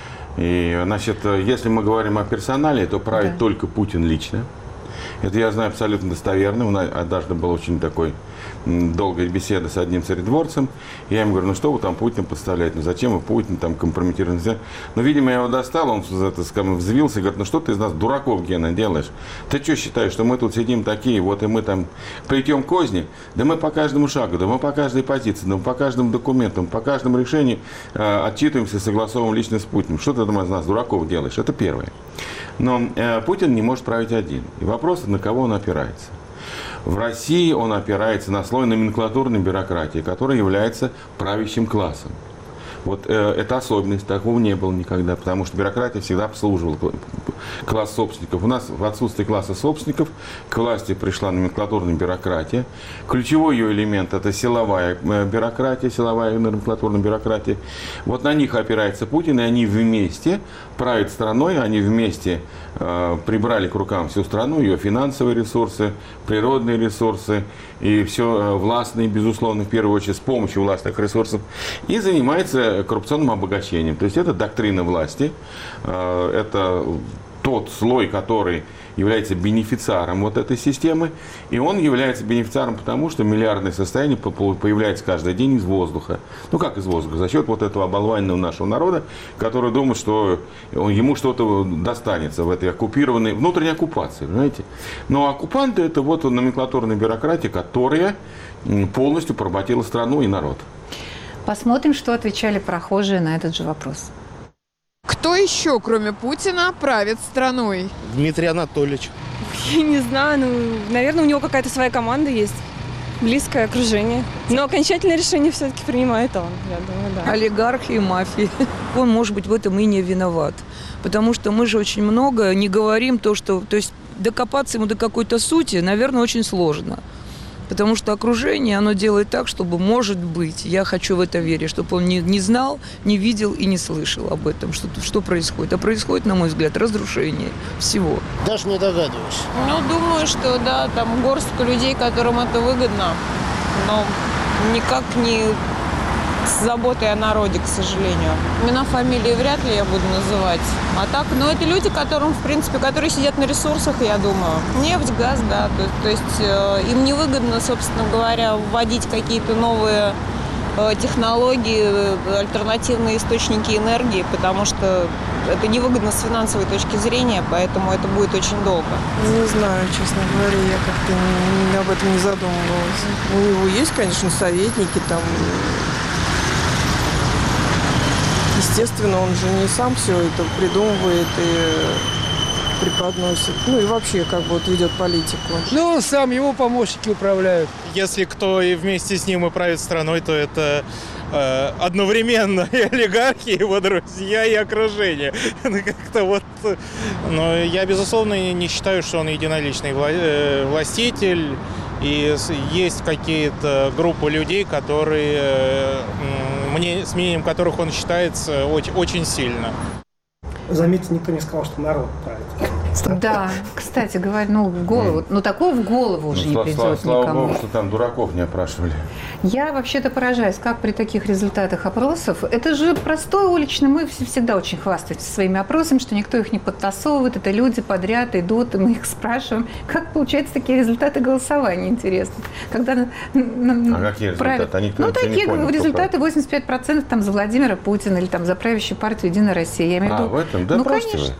[SPEAKER 6] И, значит, если мы говорим о персонале, то правит только Путин лично. Это я знаю абсолютно достоверно. У нас однажды была очень такой долгая беседа с одним царедворцем. Я ему говорю, что вы там Путина подставляете? Зачем вы Путин там компрометируете? Видимо, я его достал, он взвился и говорит, что ты из нас дураков, Гена, делаешь? Ты что считаешь, что мы тут сидим такие, вот и мы там плетем козни? Да мы по каждому шагу, да мы по каждой позиции, да мы по каждому документу, по каждому решению отчитываемся, согласовываем лично с Путиным. Что ты из нас дураков делаешь? Это первое. Но Путин не может править один. И вопрос, на кого он опирается. В России он опирается на слой номенклатурной бюрократии, которая является правящим классом. Вот это особенность, такого не было никогда, потому что бюрократия всегда обслуживала класс собственников. У нас в отсутствии класса собственников к власти пришла номенклатурная бюрократия. Ключевой ее элемент – это силовая бюрократия, силовая номенклатурная бюрократия. Вот на них опирается Путин, и они вместе правят страной, они вместе прибрали к рукам всю страну, ее финансовые ресурсы, природные ресурсы и все властные, безусловно, в первую очередь с помощью властных ресурсов, и занимается коррупционным обогащением. То есть это доктрина власти, это тот слой, который является бенефициаром вот этой системы, и он является бенефициаром потому, что миллиардное состояние появляется каждый день из воздуха. Как из воздуха? За счет вот этого оболваненного нашего народа, который думает, что ему что-то достанется в этой оккупированной, внутренней оккупации, понимаете? Но оккупанты – это вот номенклатурная бюрократия, которая полностью поработила страну и народ.
[SPEAKER 1] Посмотрим, что отвечали прохожие на этот же вопрос.
[SPEAKER 7] Кто еще, кроме Путина, правит страной?
[SPEAKER 8] Дмитрий Анатольевич.
[SPEAKER 9] Я не знаю, наверное, у него какая-то своя команда есть, близкое окружение. Но окончательное решение все-таки принимает он, я думаю, да.
[SPEAKER 10] Олигархи и мафии. Он, может быть, в этом и не виноват. Потому что мы же очень много не говорим то есть докопаться ему до какой-то сути, наверное, очень сложно. Потому что окружение, оно делает так, чтобы, может быть, я хочу в это верить, чтобы он не знал, не видел и не слышал об этом, что происходит. А происходит, на мой взгляд, разрушение всего.
[SPEAKER 8] Даже не догадываюсь.
[SPEAKER 7] Ну, думаю, что да, там горстка людей, которым это выгодно, но никак не с заботой о народе, к сожалению. Имена, фамилии вряд ли я буду называть. А так, ну, это люди, которым, в принципе, которые сидят на ресурсах, я думаю. Нефть, газ, да. То есть им невыгодно, собственно говоря, вводить какие-то новые технологии, альтернативные источники энергии, потому что это невыгодно с финансовой точки зрения, поэтому это будет очень долго.
[SPEAKER 9] Не знаю, честно говоря, я как-то об этом не задумывалась. У него есть, конечно, советники там. Естественно, он же не сам все это придумывает и преподносит. Ну и вообще, как бы, вот ведет политику.
[SPEAKER 11] Ну, сам его помощники управляют. Если кто и вместе с ним и правит страной, то это одновременно и олигархи, и его друзья, и окружение. Как-то вот. Но я, безусловно, не считаю, что он единоличный властитель. И есть какие-то группы людей, которые, с мнением которых он считается очень сильно.
[SPEAKER 2] Заметьте, никто не сказал, что народ правит.
[SPEAKER 1] Да, кстати говоря, такое в голову уже не придет никому.
[SPEAKER 6] Слава богу, что там дураков не опрашивали.
[SPEAKER 1] Я вообще-то поражаюсь, как при таких результатах опросов. Это же простой уличный. Мы всегда очень хвастаемся своими опросами, что никто их не подтасовывает. Это люди подряд идут, и мы их спрашиваем. Как получаются такие результаты голосования, интересно? Когда
[SPEAKER 6] какие результаты? Никто
[SPEAKER 1] такие
[SPEAKER 6] не понял,
[SPEAKER 1] результаты 85% там за Владимира Путина или там за правящую партию «Единая Россия». Я имею в виду,
[SPEAKER 6] в этом? Да, бросьте вы.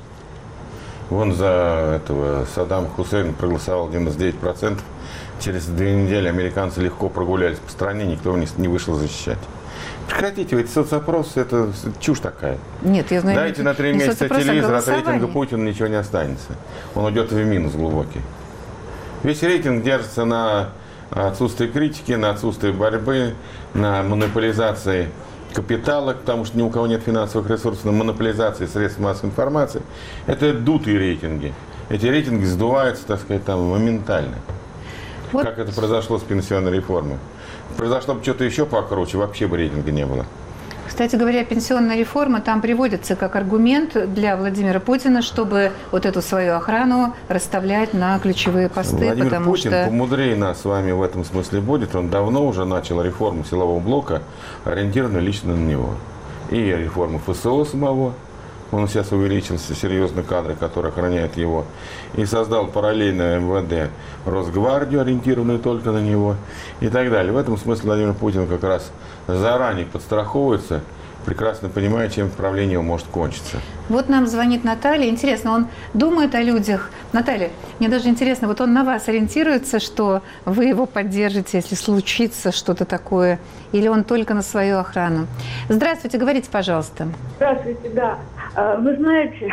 [SPEAKER 6] Вон за этого Саддама Хусейна проголосовал 99%. Через 2 недели американцы легко прогулялись по стране, никто не вышел защищать. Прекратите, эти соцопросы, это чушь такая.
[SPEAKER 1] Нет, я знаю.
[SPEAKER 6] Дайте на 3 месяца телевизор, от рейтинга Путина ничего не останется. Он уйдет в минус глубокий. Весь рейтинг держится на отсутствии критики, на отсутствии борьбы, на монополизации капитала, потому что ни у кого нет финансовых ресурсов, на монополизации средств массовой информации. Это дутые рейтинги. Эти рейтинги сдуваются, так сказать, там моментально. Вот. Как это произошло с пенсионной реформой. Произошло бы что-то еще покруче, вообще бы рейтинга не было.
[SPEAKER 1] Кстати говоря, пенсионная реформа там приводится как аргумент для Владимира Путина, чтобы вот эту свою охрану расставлять на ключевые посты.
[SPEAKER 6] Владимир Путин помудрее нас с вами в этом смысле будет. Он давно уже начал реформу силового блока, ориентированную лично на него. И реформу ФСО самого. Он сейчас увеличился, серьезно, кадры, которые охраняют его. И создал параллельно МВД Росгвардию, ориентированную только на него. И так далее. В этом смысле Владимир Путин как раз заранее подстраховывается, прекрасно понимая, чем правление может кончиться.
[SPEAKER 1] Вот нам звонит Наталья. Интересно, он думает о людях. Наталья, мне даже интересно, вот он на вас ориентируется, что вы его поддержите, если случится что-то такое, или он только на свою охрану? Здравствуйте, говорите, пожалуйста.
[SPEAKER 12] Здравствуйте, да. Вы знаете,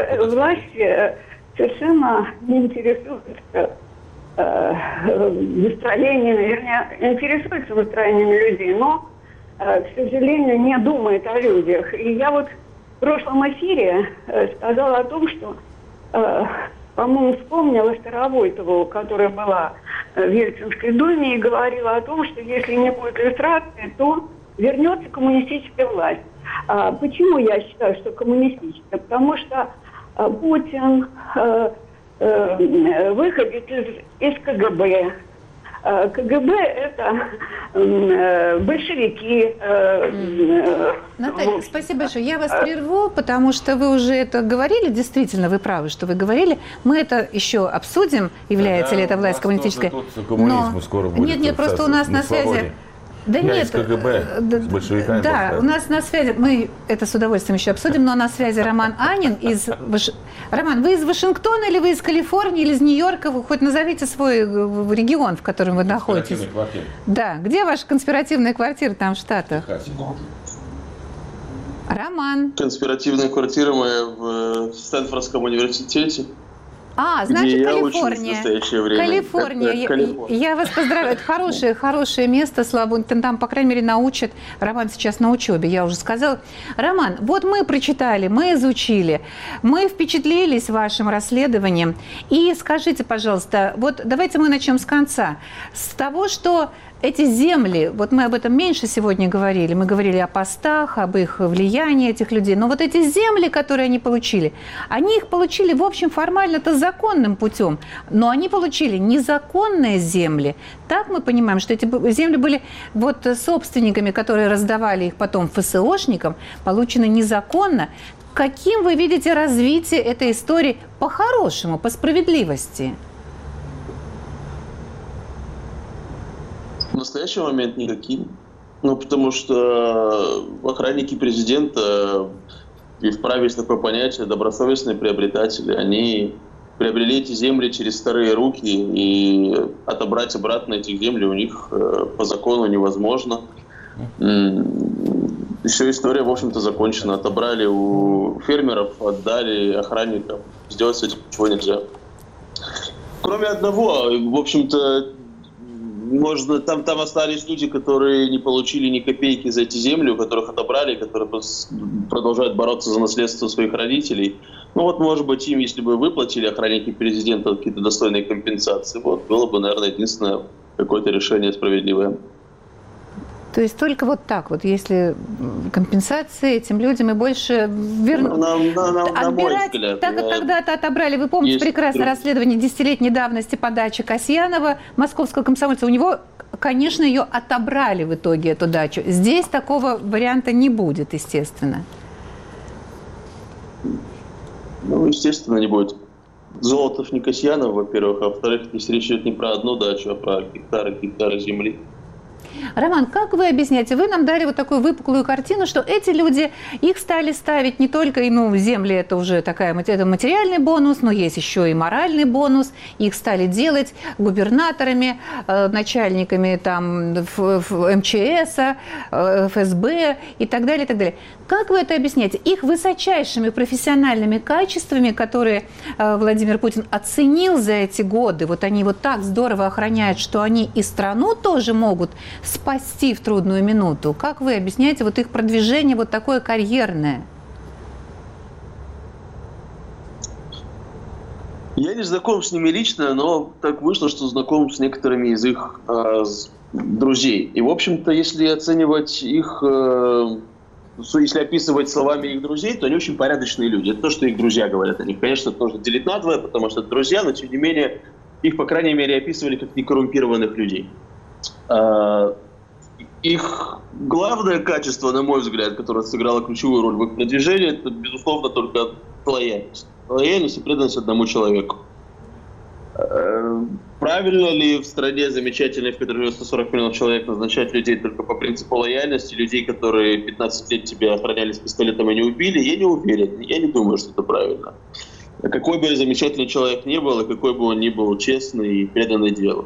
[SPEAKER 12] власти совершенно не интересуются настроениями, вернее, интересуются настроениями людей, но, к сожалению, не думает о людях. И я вот в прошлом эфире сказала о том, что, по-моему, вспомнила Старовойтову, которая была в Ельцинской думе и говорила о том, что если не будет иллюстрации, то вернется коммунистическая власть. Почему я считаю, что коммунистическая? Потому что Путин выходит из КГБ. КГБ – это большевики.
[SPEAKER 1] Наталья, спасибо большое. Я вас прерву, потому что вы уже это говорили, действительно, вы правы, что вы говорили. Мы это еще обсудим, является ли это власть коммунистическая.
[SPEAKER 6] Коммунизму скоро будет.
[SPEAKER 1] Нет, просто у нас на связи... Да
[SPEAKER 6] я
[SPEAKER 1] нет,
[SPEAKER 6] из КГБ, с большевиками.
[SPEAKER 1] Да, у нас на связи, мы это с удовольствием еще обсудим, но на связи Роман Анин из... Роман, вы из Вашингтона или вы из Калифорнии или из Нью-Йорка? Вы хоть назовите свой регион, в котором вы находитесь. Да, где ваша конспиративная квартира там в Штатах? Роман.
[SPEAKER 13] Конспиративная квартира моя в Стэнфордском университете.
[SPEAKER 1] Значит, Калифорния. Калифорния. Я вас поздравляю. Это хорошее место, слава богу. Там, по крайней мере, научат. Роман сейчас на учебе, я уже сказала. Роман, вот мы прочитали, мы изучили, мы впечатлились вашим расследованием. И скажите, пожалуйста, вот давайте мы начнем с конца. С того, что эти земли, вот мы об этом меньше сегодня говорили, мы говорили о постах, об их влиянии этих людей, но вот эти земли, которые они их получили, в общем, формально-то законным путем, но они получили незаконные земли. Так мы понимаем, что эти земли были вот собственниками, которые раздавали их потом ФСОшникам, получены незаконно. Каким вы видите развитие этой истории по-хорошему, по справедливости?
[SPEAKER 8] В настоящий момент никаким. Потому что охранники президента, и вправе есть такое понятие, добросовестные приобретатели, они приобрели эти земли через старые руки, и отобрать обратно эти земли у них по закону невозможно. Все история, в общем-то, закончена. Отобрали у фермеров, отдали охранникам. Сделать с этим ничего нельзя. Кроме одного, в общем-то, там остались люди, которые не получили ни копейки за эти земли, у которых отобрали, которые продолжают бороться за наследство своих родителей. Может быть, им, если бы выплатили охранники президента какие-то достойные компенсации, было бы, наверное, единственное какое-то решение справедливое.
[SPEAKER 1] То есть только вот так вот, если компенсации этим людям и больше вернут.
[SPEAKER 8] На мой взгляд.
[SPEAKER 1] Так как когда-то отобрали, вы помните прекрасное расследование 10-летней давности подачи Касьянова, московского комсомольца. У него, конечно, ее отобрали в итоге, эту дачу. Здесь такого варианта не будет, естественно.
[SPEAKER 8] Естественно, не будет. Золотов не Касьянов, во-первых, а во-вторых, здесь речь идет не про одну дачу, а про гектары земли.
[SPEAKER 1] Роман, как вы объясняете? Вы нам дали вот такую выпуклую картину, что эти люди, их стали ставить не только, земли, это уже это материальный бонус, но есть еще и моральный бонус. Их стали делать губернаторами, начальниками МЧС, ФСБ и так далее, и так далее. Как вы это объясняете? Их высочайшими профессиональными качествами, которые Владимир Путин оценил за эти годы, вот они вот так здорово охраняют, что они и страну тоже могут спасти в трудную минуту. Как вы объясняете вот их продвижение вот такое карьерное?
[SPEAKER 8] Я не знаком с ними лично, но так вышло, что знаком с некоторыми из их друзей. И, в общем-то, если оценивать их, если описывать словами их друзей, то они очень порядочные люди. Это то, что их друзья говорят о них. Конечно, это нужно делить надвое, потому что это друзья, но, тем не менее, их, по крайней мере, описывали как некоррумпированных людей. Их главное качество, на мой взгляд, которое сыграло ключевую роль в их продвижении, это, безусловно, только лояльность. Лояльность и преданность одному человеку. Правильно ли в стране замечательной, в которой живет 140 миллионов человек, назначать людей только по принципу лояльности, людей, которые 15 лет тебя охраняли с пистолетом и не убили? Я не уверен, я не думаю, что это правильно. Какой бы замечательный человек ни был, и какой бы он ни был честный и преданный делу.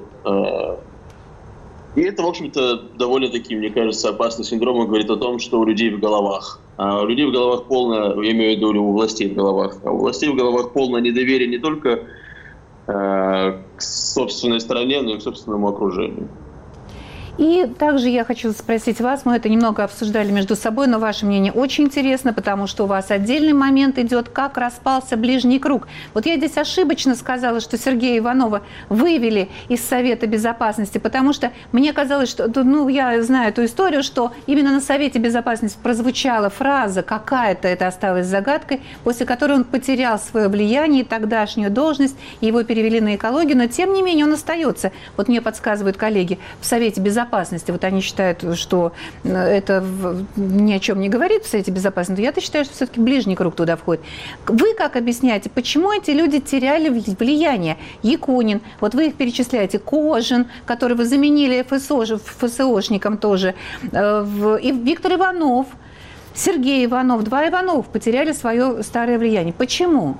[SPEAKER 8] И это, в общем-то, довольно-таки, мне кажется, опасный синдром. Он говорит о том, что у людей в головах. А у людей в головах полное, я имею в виду у властей в головах, а у властей в головах полное недоверие не только к собственной стране, но и к собственному окружению.
[SPEAKER 1] И также я хочу спросить вас, мы это немного обсуждали между собой, но ваше мнение очень интересно, потому что у вас отдельный момент идет, как распался ближний круг. Вот я здесь ошибочно сказала, что Сергея Иванова вывели из Совета Безопасности, потому что мне казалось, что, я знаю эту историю, что именно на Совете Безопасности прозвучала фраза какая-то, это осталось загадкой, после которой он потерял свое влияние и тогдашнюю должность, его перевели на экологию, но тем не менее он остается. Вот мне подсказывают коллеги в Совете Безопасности, вот они считают, что это ни о чем не говорит в Совете Безопасности, я-то считаю, что все-таки ближний круг туда входит. Вы как объясняете, почему эти люди теряли влияние? Якунин, вот вы их перечисляете, Кожин, который вы заменили ФСОшником тоже, и Виктор Иванов, Сергей Иванов, 2 Иванов потеряли свое старое влияние. Почему?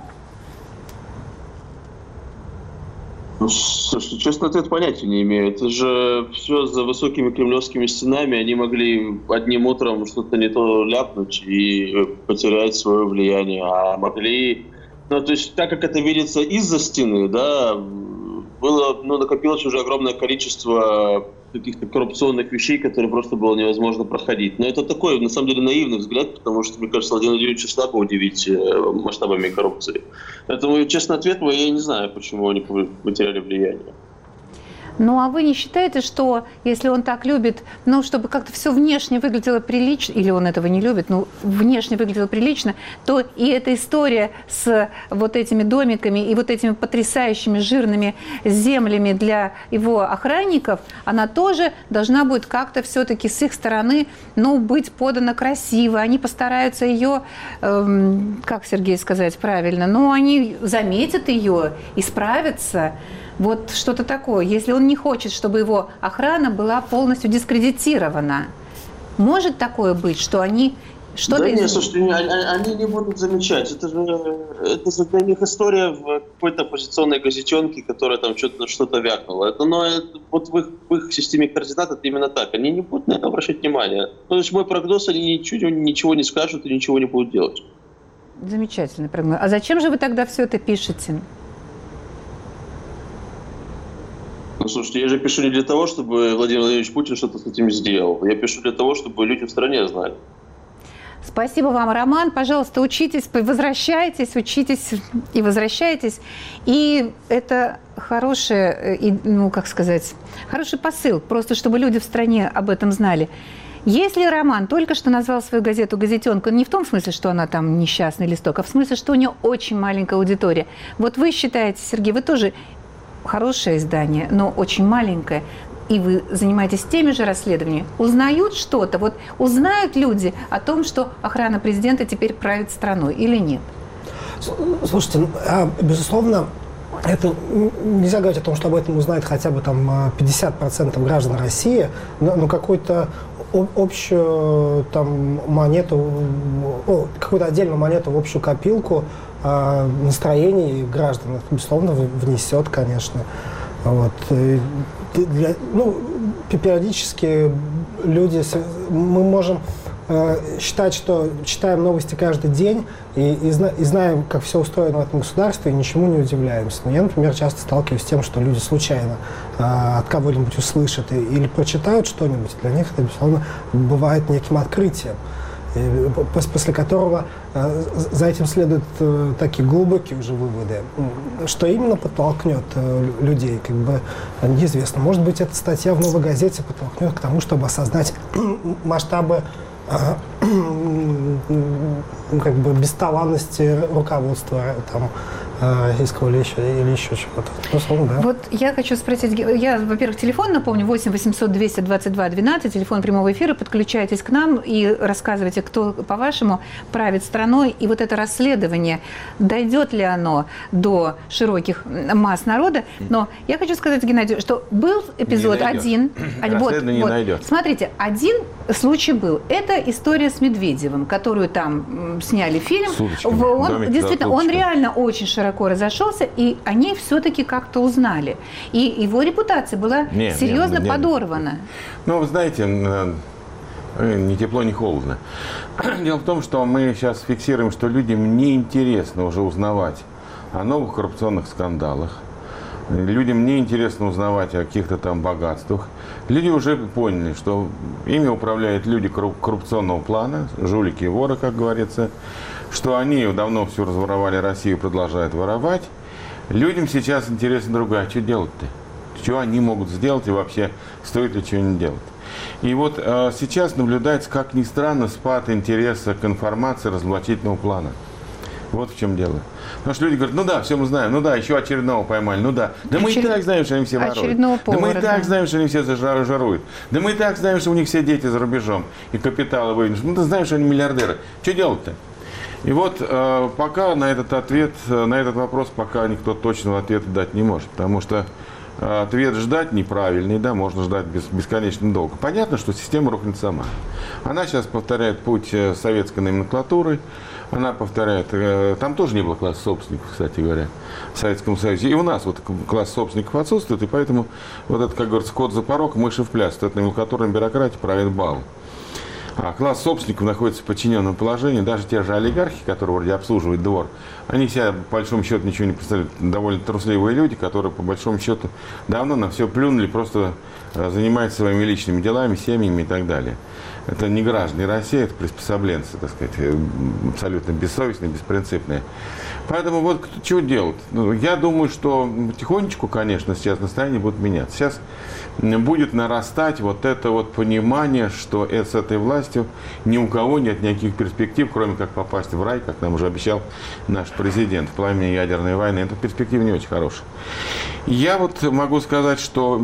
[SPEAKER 8] Слушайте, честно, ответ понятия не имею. Это же все за высокими кремлевскими стенами. Они могли одним утром что-то не то ляпнуть и потерять свое влияние. А могли Ну, то есть, так как это видится из-за стены, да, было, накопилось уже огромное количество каких-то коррупционных вещей, которые просто было невозможно проходить. Но это такой, на самом деле, наивный взгляд, потому что, мне кажется, Владимир Владимирович слабо удивить масштабами коррупции. Поэтому, честный ответ мой, я не знаю, почему они потеряли влияние.
[SPEAKER 1] Ну, а вы не считаете, что если он так любит, чтобы как-то все внешне выглядело прилично, или он этого не любит, внешне выглядело прилично, то и эта история с вот этими домиками и вот этими потрясающими жирными землями для его охранников, она тоже должна будет как-то все-таки с их стороны, быть подана красиво. Они постараются ее, как Сергей сказать правильно, они заметят ее, исправятся. Вот что-то такое. Если он не хочет, чтобы его охрана была полностью дискредитирована, может такое быть, что они что-то...
[SPEAKER 8] Да нет, слушайте, они не будут замечать. Это же для них история в какой-то оппозиционной газетенке, которая там что-то вякнула. Вот в их системе координат это именно так. Они не будут на это обращать внимание. То есть мой прогноз, они ничего не скажут и ничего не будут делать.
[SPEAKER 1] Замечательный прогноз. А зачем же вы тогда все это пишете?
[SPEAKER 8] Слушайте, я же пишу не для того, чтобы Владимир Владимирович Путин что-то с этим сделал. Я пишу для того, чтобы люди в стране знали.
[SPEAKER 1] Спасибо вам, Роман. Пожалуйста, учитесь, возвращайтесь, учитесь и возвращайтесь. И это хороший посыл, просто чтобы люди в стране об этом знали. Если Роман только что назвал свою газету «Газетенку», не в том смысле, что она там несчастный листок, а в смысле, что у нее очень маленькая аудитория. Вот вы считаете, Сергей, вы тоже... хорошее издание, но очень маленькое, и вы занимаетесь теми же расследованиями, узнают что-то? Вот узнают люди о том, что охрана президента теперь правит страной или нет?
[SPEAKER 2] Слушайте, безусловно, это нельзя говорить о том, что об этом узнает хотя бы там 50% граждан России, но какую-то общую там монету, какую-то отдельную монету в общую копилку настроений граждан, это, безусловно, внесет, конечно. Вот. Периодически люди, мы можем считать, что читаем новости каждый день и знаем, как все устроено в этом государстве, и ничему не удивляемся. Но я, например, часто сталкиваюсь с тем, что люди случайно от кого-нибудь услышат или прочитают что-нибудь. Для них это, безусловно, бывает неким открытием, после которого за этим следуют такие глубокие уже выводы. Что именно подтолкнет людей, неизвестно. Может быть, эта статья в «Новой газете» подтолкнет к тому, чтобы осознать масштабы бесталанности руководства российского или еще чего-то. Да.
[SPEAKER 1] Вот я хочу спросить, во-первых, телефон напомню, 8 800 222 12, телефон прямого эфира, подключайтесь к нам и рассказывайте, кто, по-вашему, правит страной, и вот это расследование, дойдет ли оно до широких масс народа. Но я хочу сказать, Геннадий, что был эпизод один.
[SPEAKER 6] Расследование не найдет.
[SPEAKER 1] Смотрите, один случай был. Это история с Медведевым, которую там сняли фильм. Он реально очень широко разошелся, и они все-таки как-то узнали. И его репутация была серьезно подорвана.
[SPEAKER 6] Вы знаете, ни тепло, ни холодно. Дело в том, что мы сейчас фиксируем, что людям неинтересно уже узнавать о новых коррупционных скандалах. Людям неинтересно узнавать о каких-то там богатствах. Люди уже поняли, что ими управляют люди коррупционного плана, жулики и воры, как говорится, что они давно все разворовали Россию, продолжают воровать. Людям сейчас интересно другое. А что делать-то? Что они могут сделать и вообще стоит ли что-нибудь делать? И вот сейчас наблюдается, как ни странно, спад интереса к информации разоблачительного плана. Вот в чем дело. Потому что люди говорят, все мы знаем, еще очередного поймали, Да мы и так знаем, что они все воруют. Да мы и так знаем, что они все жаруют. Да мы и так знаем, что у них все дети за рубежом и капиталы вынуждены. Мы знаем, что они миллиардеры. Что делать-то? И вот пока на этот вопрос пока никто точного ответа дать не может. Потому что ответ ждать неправильный, можно ждать бесконечно долго. Понятно, что система рухнет сама. Она сейчас повторяет путь советской номенклатуры. Она повторяет, там тоже не было класса собственников, кстати говоря, в Советском Союзе. И у нас вот класс собственников отсутствует, и поэтому вот это, как говорится, кот за порог, мыши в пляс. Это номенклатурная бюрократия правит бал. А класс собственников находится в подчиненном положении. Даже те же олигархи, которые вроде обслуживают двор, они себя, по большому счету, ничего не представляют. Довольно трусливые люди, которые, по большому счету, давно на все плюнули, просто занимаются своими личными делами, семьями и так далее. Это не граждане России, это приспособленцы, так сказать, абсолютно бессовестные, беспринципные. Поэтому вот что делать? Я думаю, что потихонечку, конечно, сейчас настроение будет меняться. Сейчас будет нарастать вот это вот понимание, что с этой властью ни у кого нет никаких перспектив, кроме как попасть в рай, как нам уже обещал наш президент в пламени ядерной войны. Эта перспектива не очень хорошая. Я вот могу сказать, что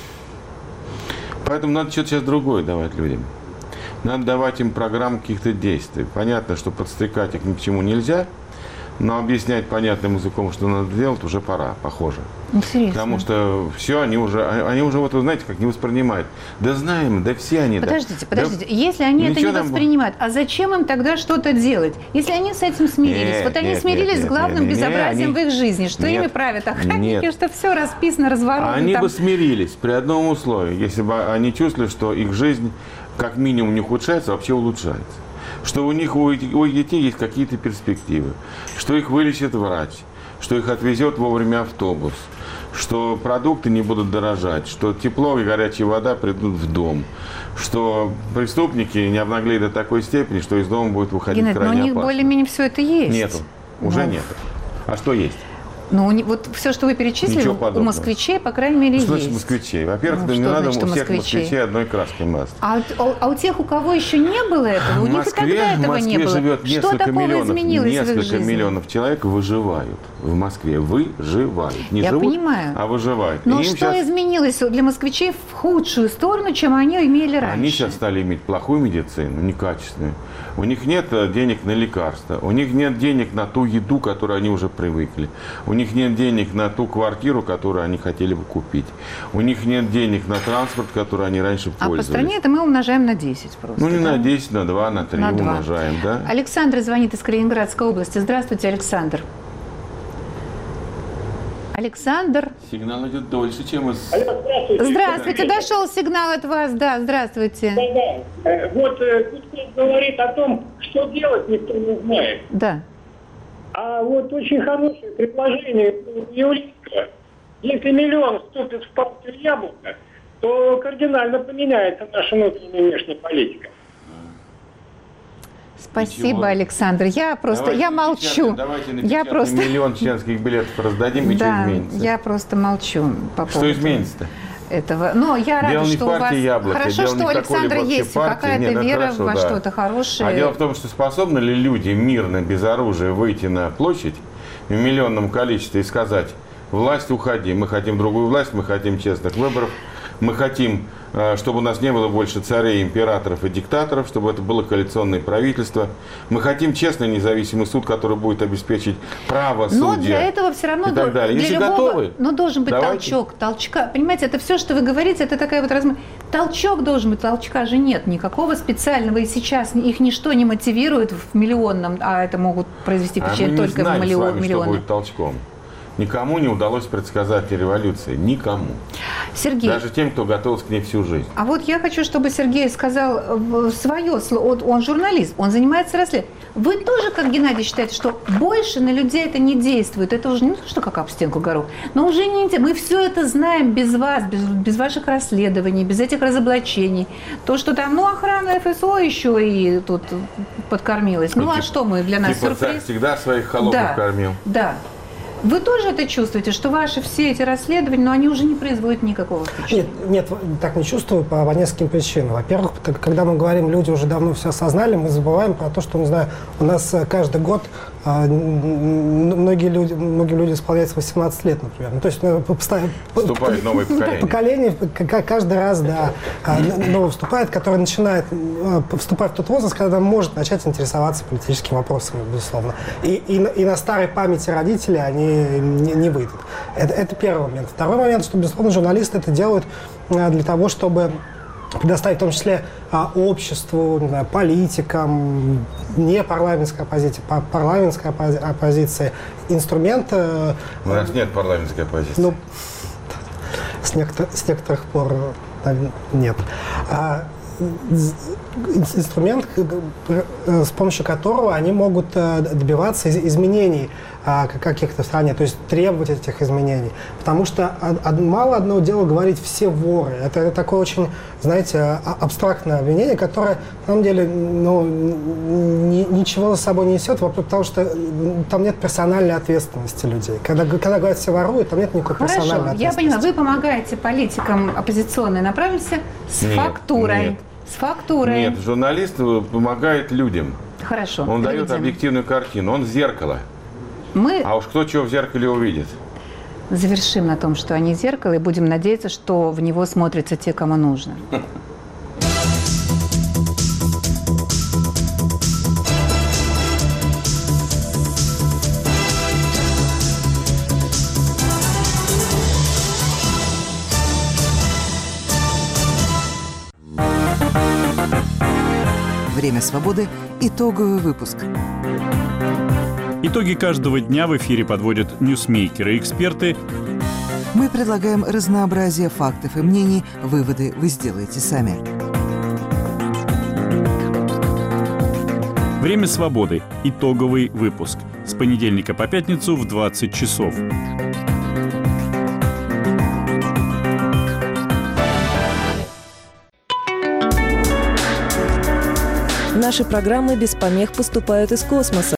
[SPEAKER 6] поэтому надо что-то сейчас другое давать людям. Надо давать им программу каких-то действий. Понятно, что подстрекать их ни к чему нельзя, но объяснять понятным языком, что надо делать, уже пора, похоже.
[SPEAKER 1] Интересно.
[SPEAKER 6] Потому что все, они уже вот, вы знаете, как не воспринимают. Да знаем, да все они.
[SPEAKER 1] Подождите,
[SPEAKER 6] да,
[SPEAKER 1] если они это не воспринимают, а зачем им тогда что-то делать? Если они с этим смирились, вот они смирились с главным безобразием в их жизни, что ими правят охранники, что все расписано, разворовано.
[SPEAKER 6] Они бы смирились при одном условии, если бы они чувствовали, что их жизнь как минимум не ухудшается, а вообще улучшается. Что у них, у детей есть какие-то перспективы, что их вылечит врач, что их отвезет вовремя автобус, что продукты не будут дорожать, что тепло и горячая вода придут в дом, что преступники не обнаглеют до такой степени, что из дома будет выходить крайне опасно.
[SPEAKER 1] Но у них более-менее все это есть.
[SPEAKER 6] Нету, уже нету. А что есть?
[SPEAKER 1] Ну, вот все, что вы перечислили, у москвичей, по крайней мере, есть.
[SPEAKER 6] Что значит москвичей? Во-первых, не надо у всех москвичей одной краски масла.
[SPEAKER 1] А у тех, у кого еще не было этого, у них и тогда этого не было.
[SPEAKER 6] В Москве живет
[SPEAKER 1] несколько
[SPEAKER 6] миллионов человек выживают. В Москве выживают. Не живут,
[SPEAKER 1] понимаю.
[SPEAKER 6] А выживают.
[SPEAKER 1] Но что изменилось для москвичей в худшую сторону, чем они имели раньше?
[SPEAKER 6] Они сейчас стали иметь плохую медицину, некачественную. У них нет денег на лекарства, у них нет денег на ту еду, к которой они уже привыкли. У них нет денег на ту квартиру, которую они хотели бы купить. У них нет денег на транспорт, который они раньше пользовались.
[SPEAKER 1] А по стране это мы умножаем на 10 просто.
[SPEAKER 6] Ну, не на 10, на 2, на 3 умножаем, да?
[SPEAKER 1] Александр звонит из Калининградской области. Здравствуйте, Александр. Александр.
[SPEAKER 6] Сигнал идет дольше, чем из...
[SPEAKER 1] Здравствуйте, дошел сигнал от вас, да, здравствуйте.
[SPEAKER 13] Да. Вот тут говорит о том, что делать, никто не знает.
[SPEAKER 1] Да.
[SPEAKER 13] А вот очень хорошее предложение Юрийского. Если миллион вступит в партию Яблоко, то кардинально поменяется наша внутренняя и внешняя политика.
[SPEAKER 1] Спасибо,
[SPEAKER 6] Ничего.
[SPEAKER 1] Александр. Я молчу.
[SPEAKER 6] Я просто миллион членских билетов раздадим, и что изменится?
[SPEAKER 1] Я просто молчу по поводу
[SPEAKER 6] Что изменится-то?
[SPEAKER 1] этого. Но я рада, что у вас...
[SPEAKER 6] Яблоко,
[SPEAKER 1] хорошо, что у Александра есть какая-то вера во что-то хорошее.
[SPEAKER 6] А дело в том, что способны ли люди мирно, без оружия, выйти на площадь в миллионном количестве и сказать: власть, уходи, мы хотим другую власть, мы хотим честных выборов, мы хотим, чтобы у нас не было больше царей, императоров и диктаторов, чтобы это было коалиционное правительство. Мы хотим честный независимый суд, который будет обеспечить правосудие.
[SPEAKER 1] Но для этого все равно
[SPEAKER 6] Если готовы,
[SPEAKER 1] но должен быть
[SPEAKER 6] давайте.
[SPEAKER 1] толчка. Понимаете, это все, что вы говорите, это такая вот толчок должен быть, толчка же нет никакого специального, и сейчас их ничто не мотивирует в миллионном, а это могут произвести впечатление только в миллионном.
[SPEAKER 6] Что будет толчком. Никому не удалось предсказать революции. Никому.
[SPEAKER 1] Сергей.
[SPEAKER 6] Даже тем, кто готовился к ней всю жизнь.
[SPEAKER 1] А вот я хочу, чтобы Сергей сказал свое слово. Он журналист, он занимается расследованием. Вы тоже, как Геннадий, считаете, что больше на людей это не действует? Это уже не то, что как об стенку гору, но уже не... Мы все это знаем без вас, без ваших расследований, без этих разоблачений. То, что там, охрана ФСО еще и тут подкормилась. А что мы для нас сюрприз?
[SPEAKER 6] Царь всегда своих холопов кормил.
[SPEAKER 1] Да. Вы тоже это чувствуете, что ваши все эти расследования, но они уже не производят никакого впечатления?
[SPEAKER 2] Нет, так не чувствую по нескольким причинам. Во-первых, когда мы говорим, люди уже давно все осознали, мы забываем про то, что, не знаю, у нас каждый год многие люди исполняются 18 лет, например. То есть
[SPEAKER 6] вступает новое
[SPEAKER 2] поколение. Каждый раз, новое вступает, которое начинает вступать в тот возраст, когда может начать интересоваться политическими вопросами, безусловно. И на старой памяти родителей они не выйдут. Это первый момент. Второй момент, что, безусловно, журналисты это делают для того, чтобы предоставить в том числе обществу, политикам, не парламентской оппозиции, парламентской оппозиции инструмент...
[SPEAKER 6] У нас нет парламентской оппозиции.
[SPEAKER 2] С некоторых пор нет. инструмент, с помощью которого они могут добиваться изменений каких-то в стране, то есть требовать этих изменений. Потому что мало одного дела говорить «все воры». Это такое очень, знаете, абстрактное обвинение, которое, на самом деле, ничего за собой не несет, потому что там нет персональной ответственности людей. Когда говорят «все воруют», там нет никакой персональной ответственности.
[SPEAKER 1] Я поняла. Вы помогаете политикам оппозиционной направленности с фактурой.
[SPEAKER 6] Нет.
[SPEAKER 1] С фактурой.
[SPEAKER 6] Нет, журналист помогает людям.
[SPEAKER 1] Хорошо.
[SPEAKER 6] Он дает объективную картину, он зеркало. А уж кто чего в зеркале увидит?
[SPEAKER 1] Завершим на том, что они зеркало, и будем надеяться, что в него смотрятся те, кому нужно.
[SPEAKER 14] «Время свободы» – итоговый выпуск.
[SPEAKER 15] Итоги каждого дня в эфире подводят ньюсмейкеры и эксперты.
[SPEAKER 14] Мы предлагаем разнообразие фактов и мнений. Выводы вы сделаете сами.
[SPEAKER 15] «Время свободы» – итоговый выпуск. С понедельника по пятницу в 20 часов.
[SPEAKER 16] Наши программы без помех поступают из космоса.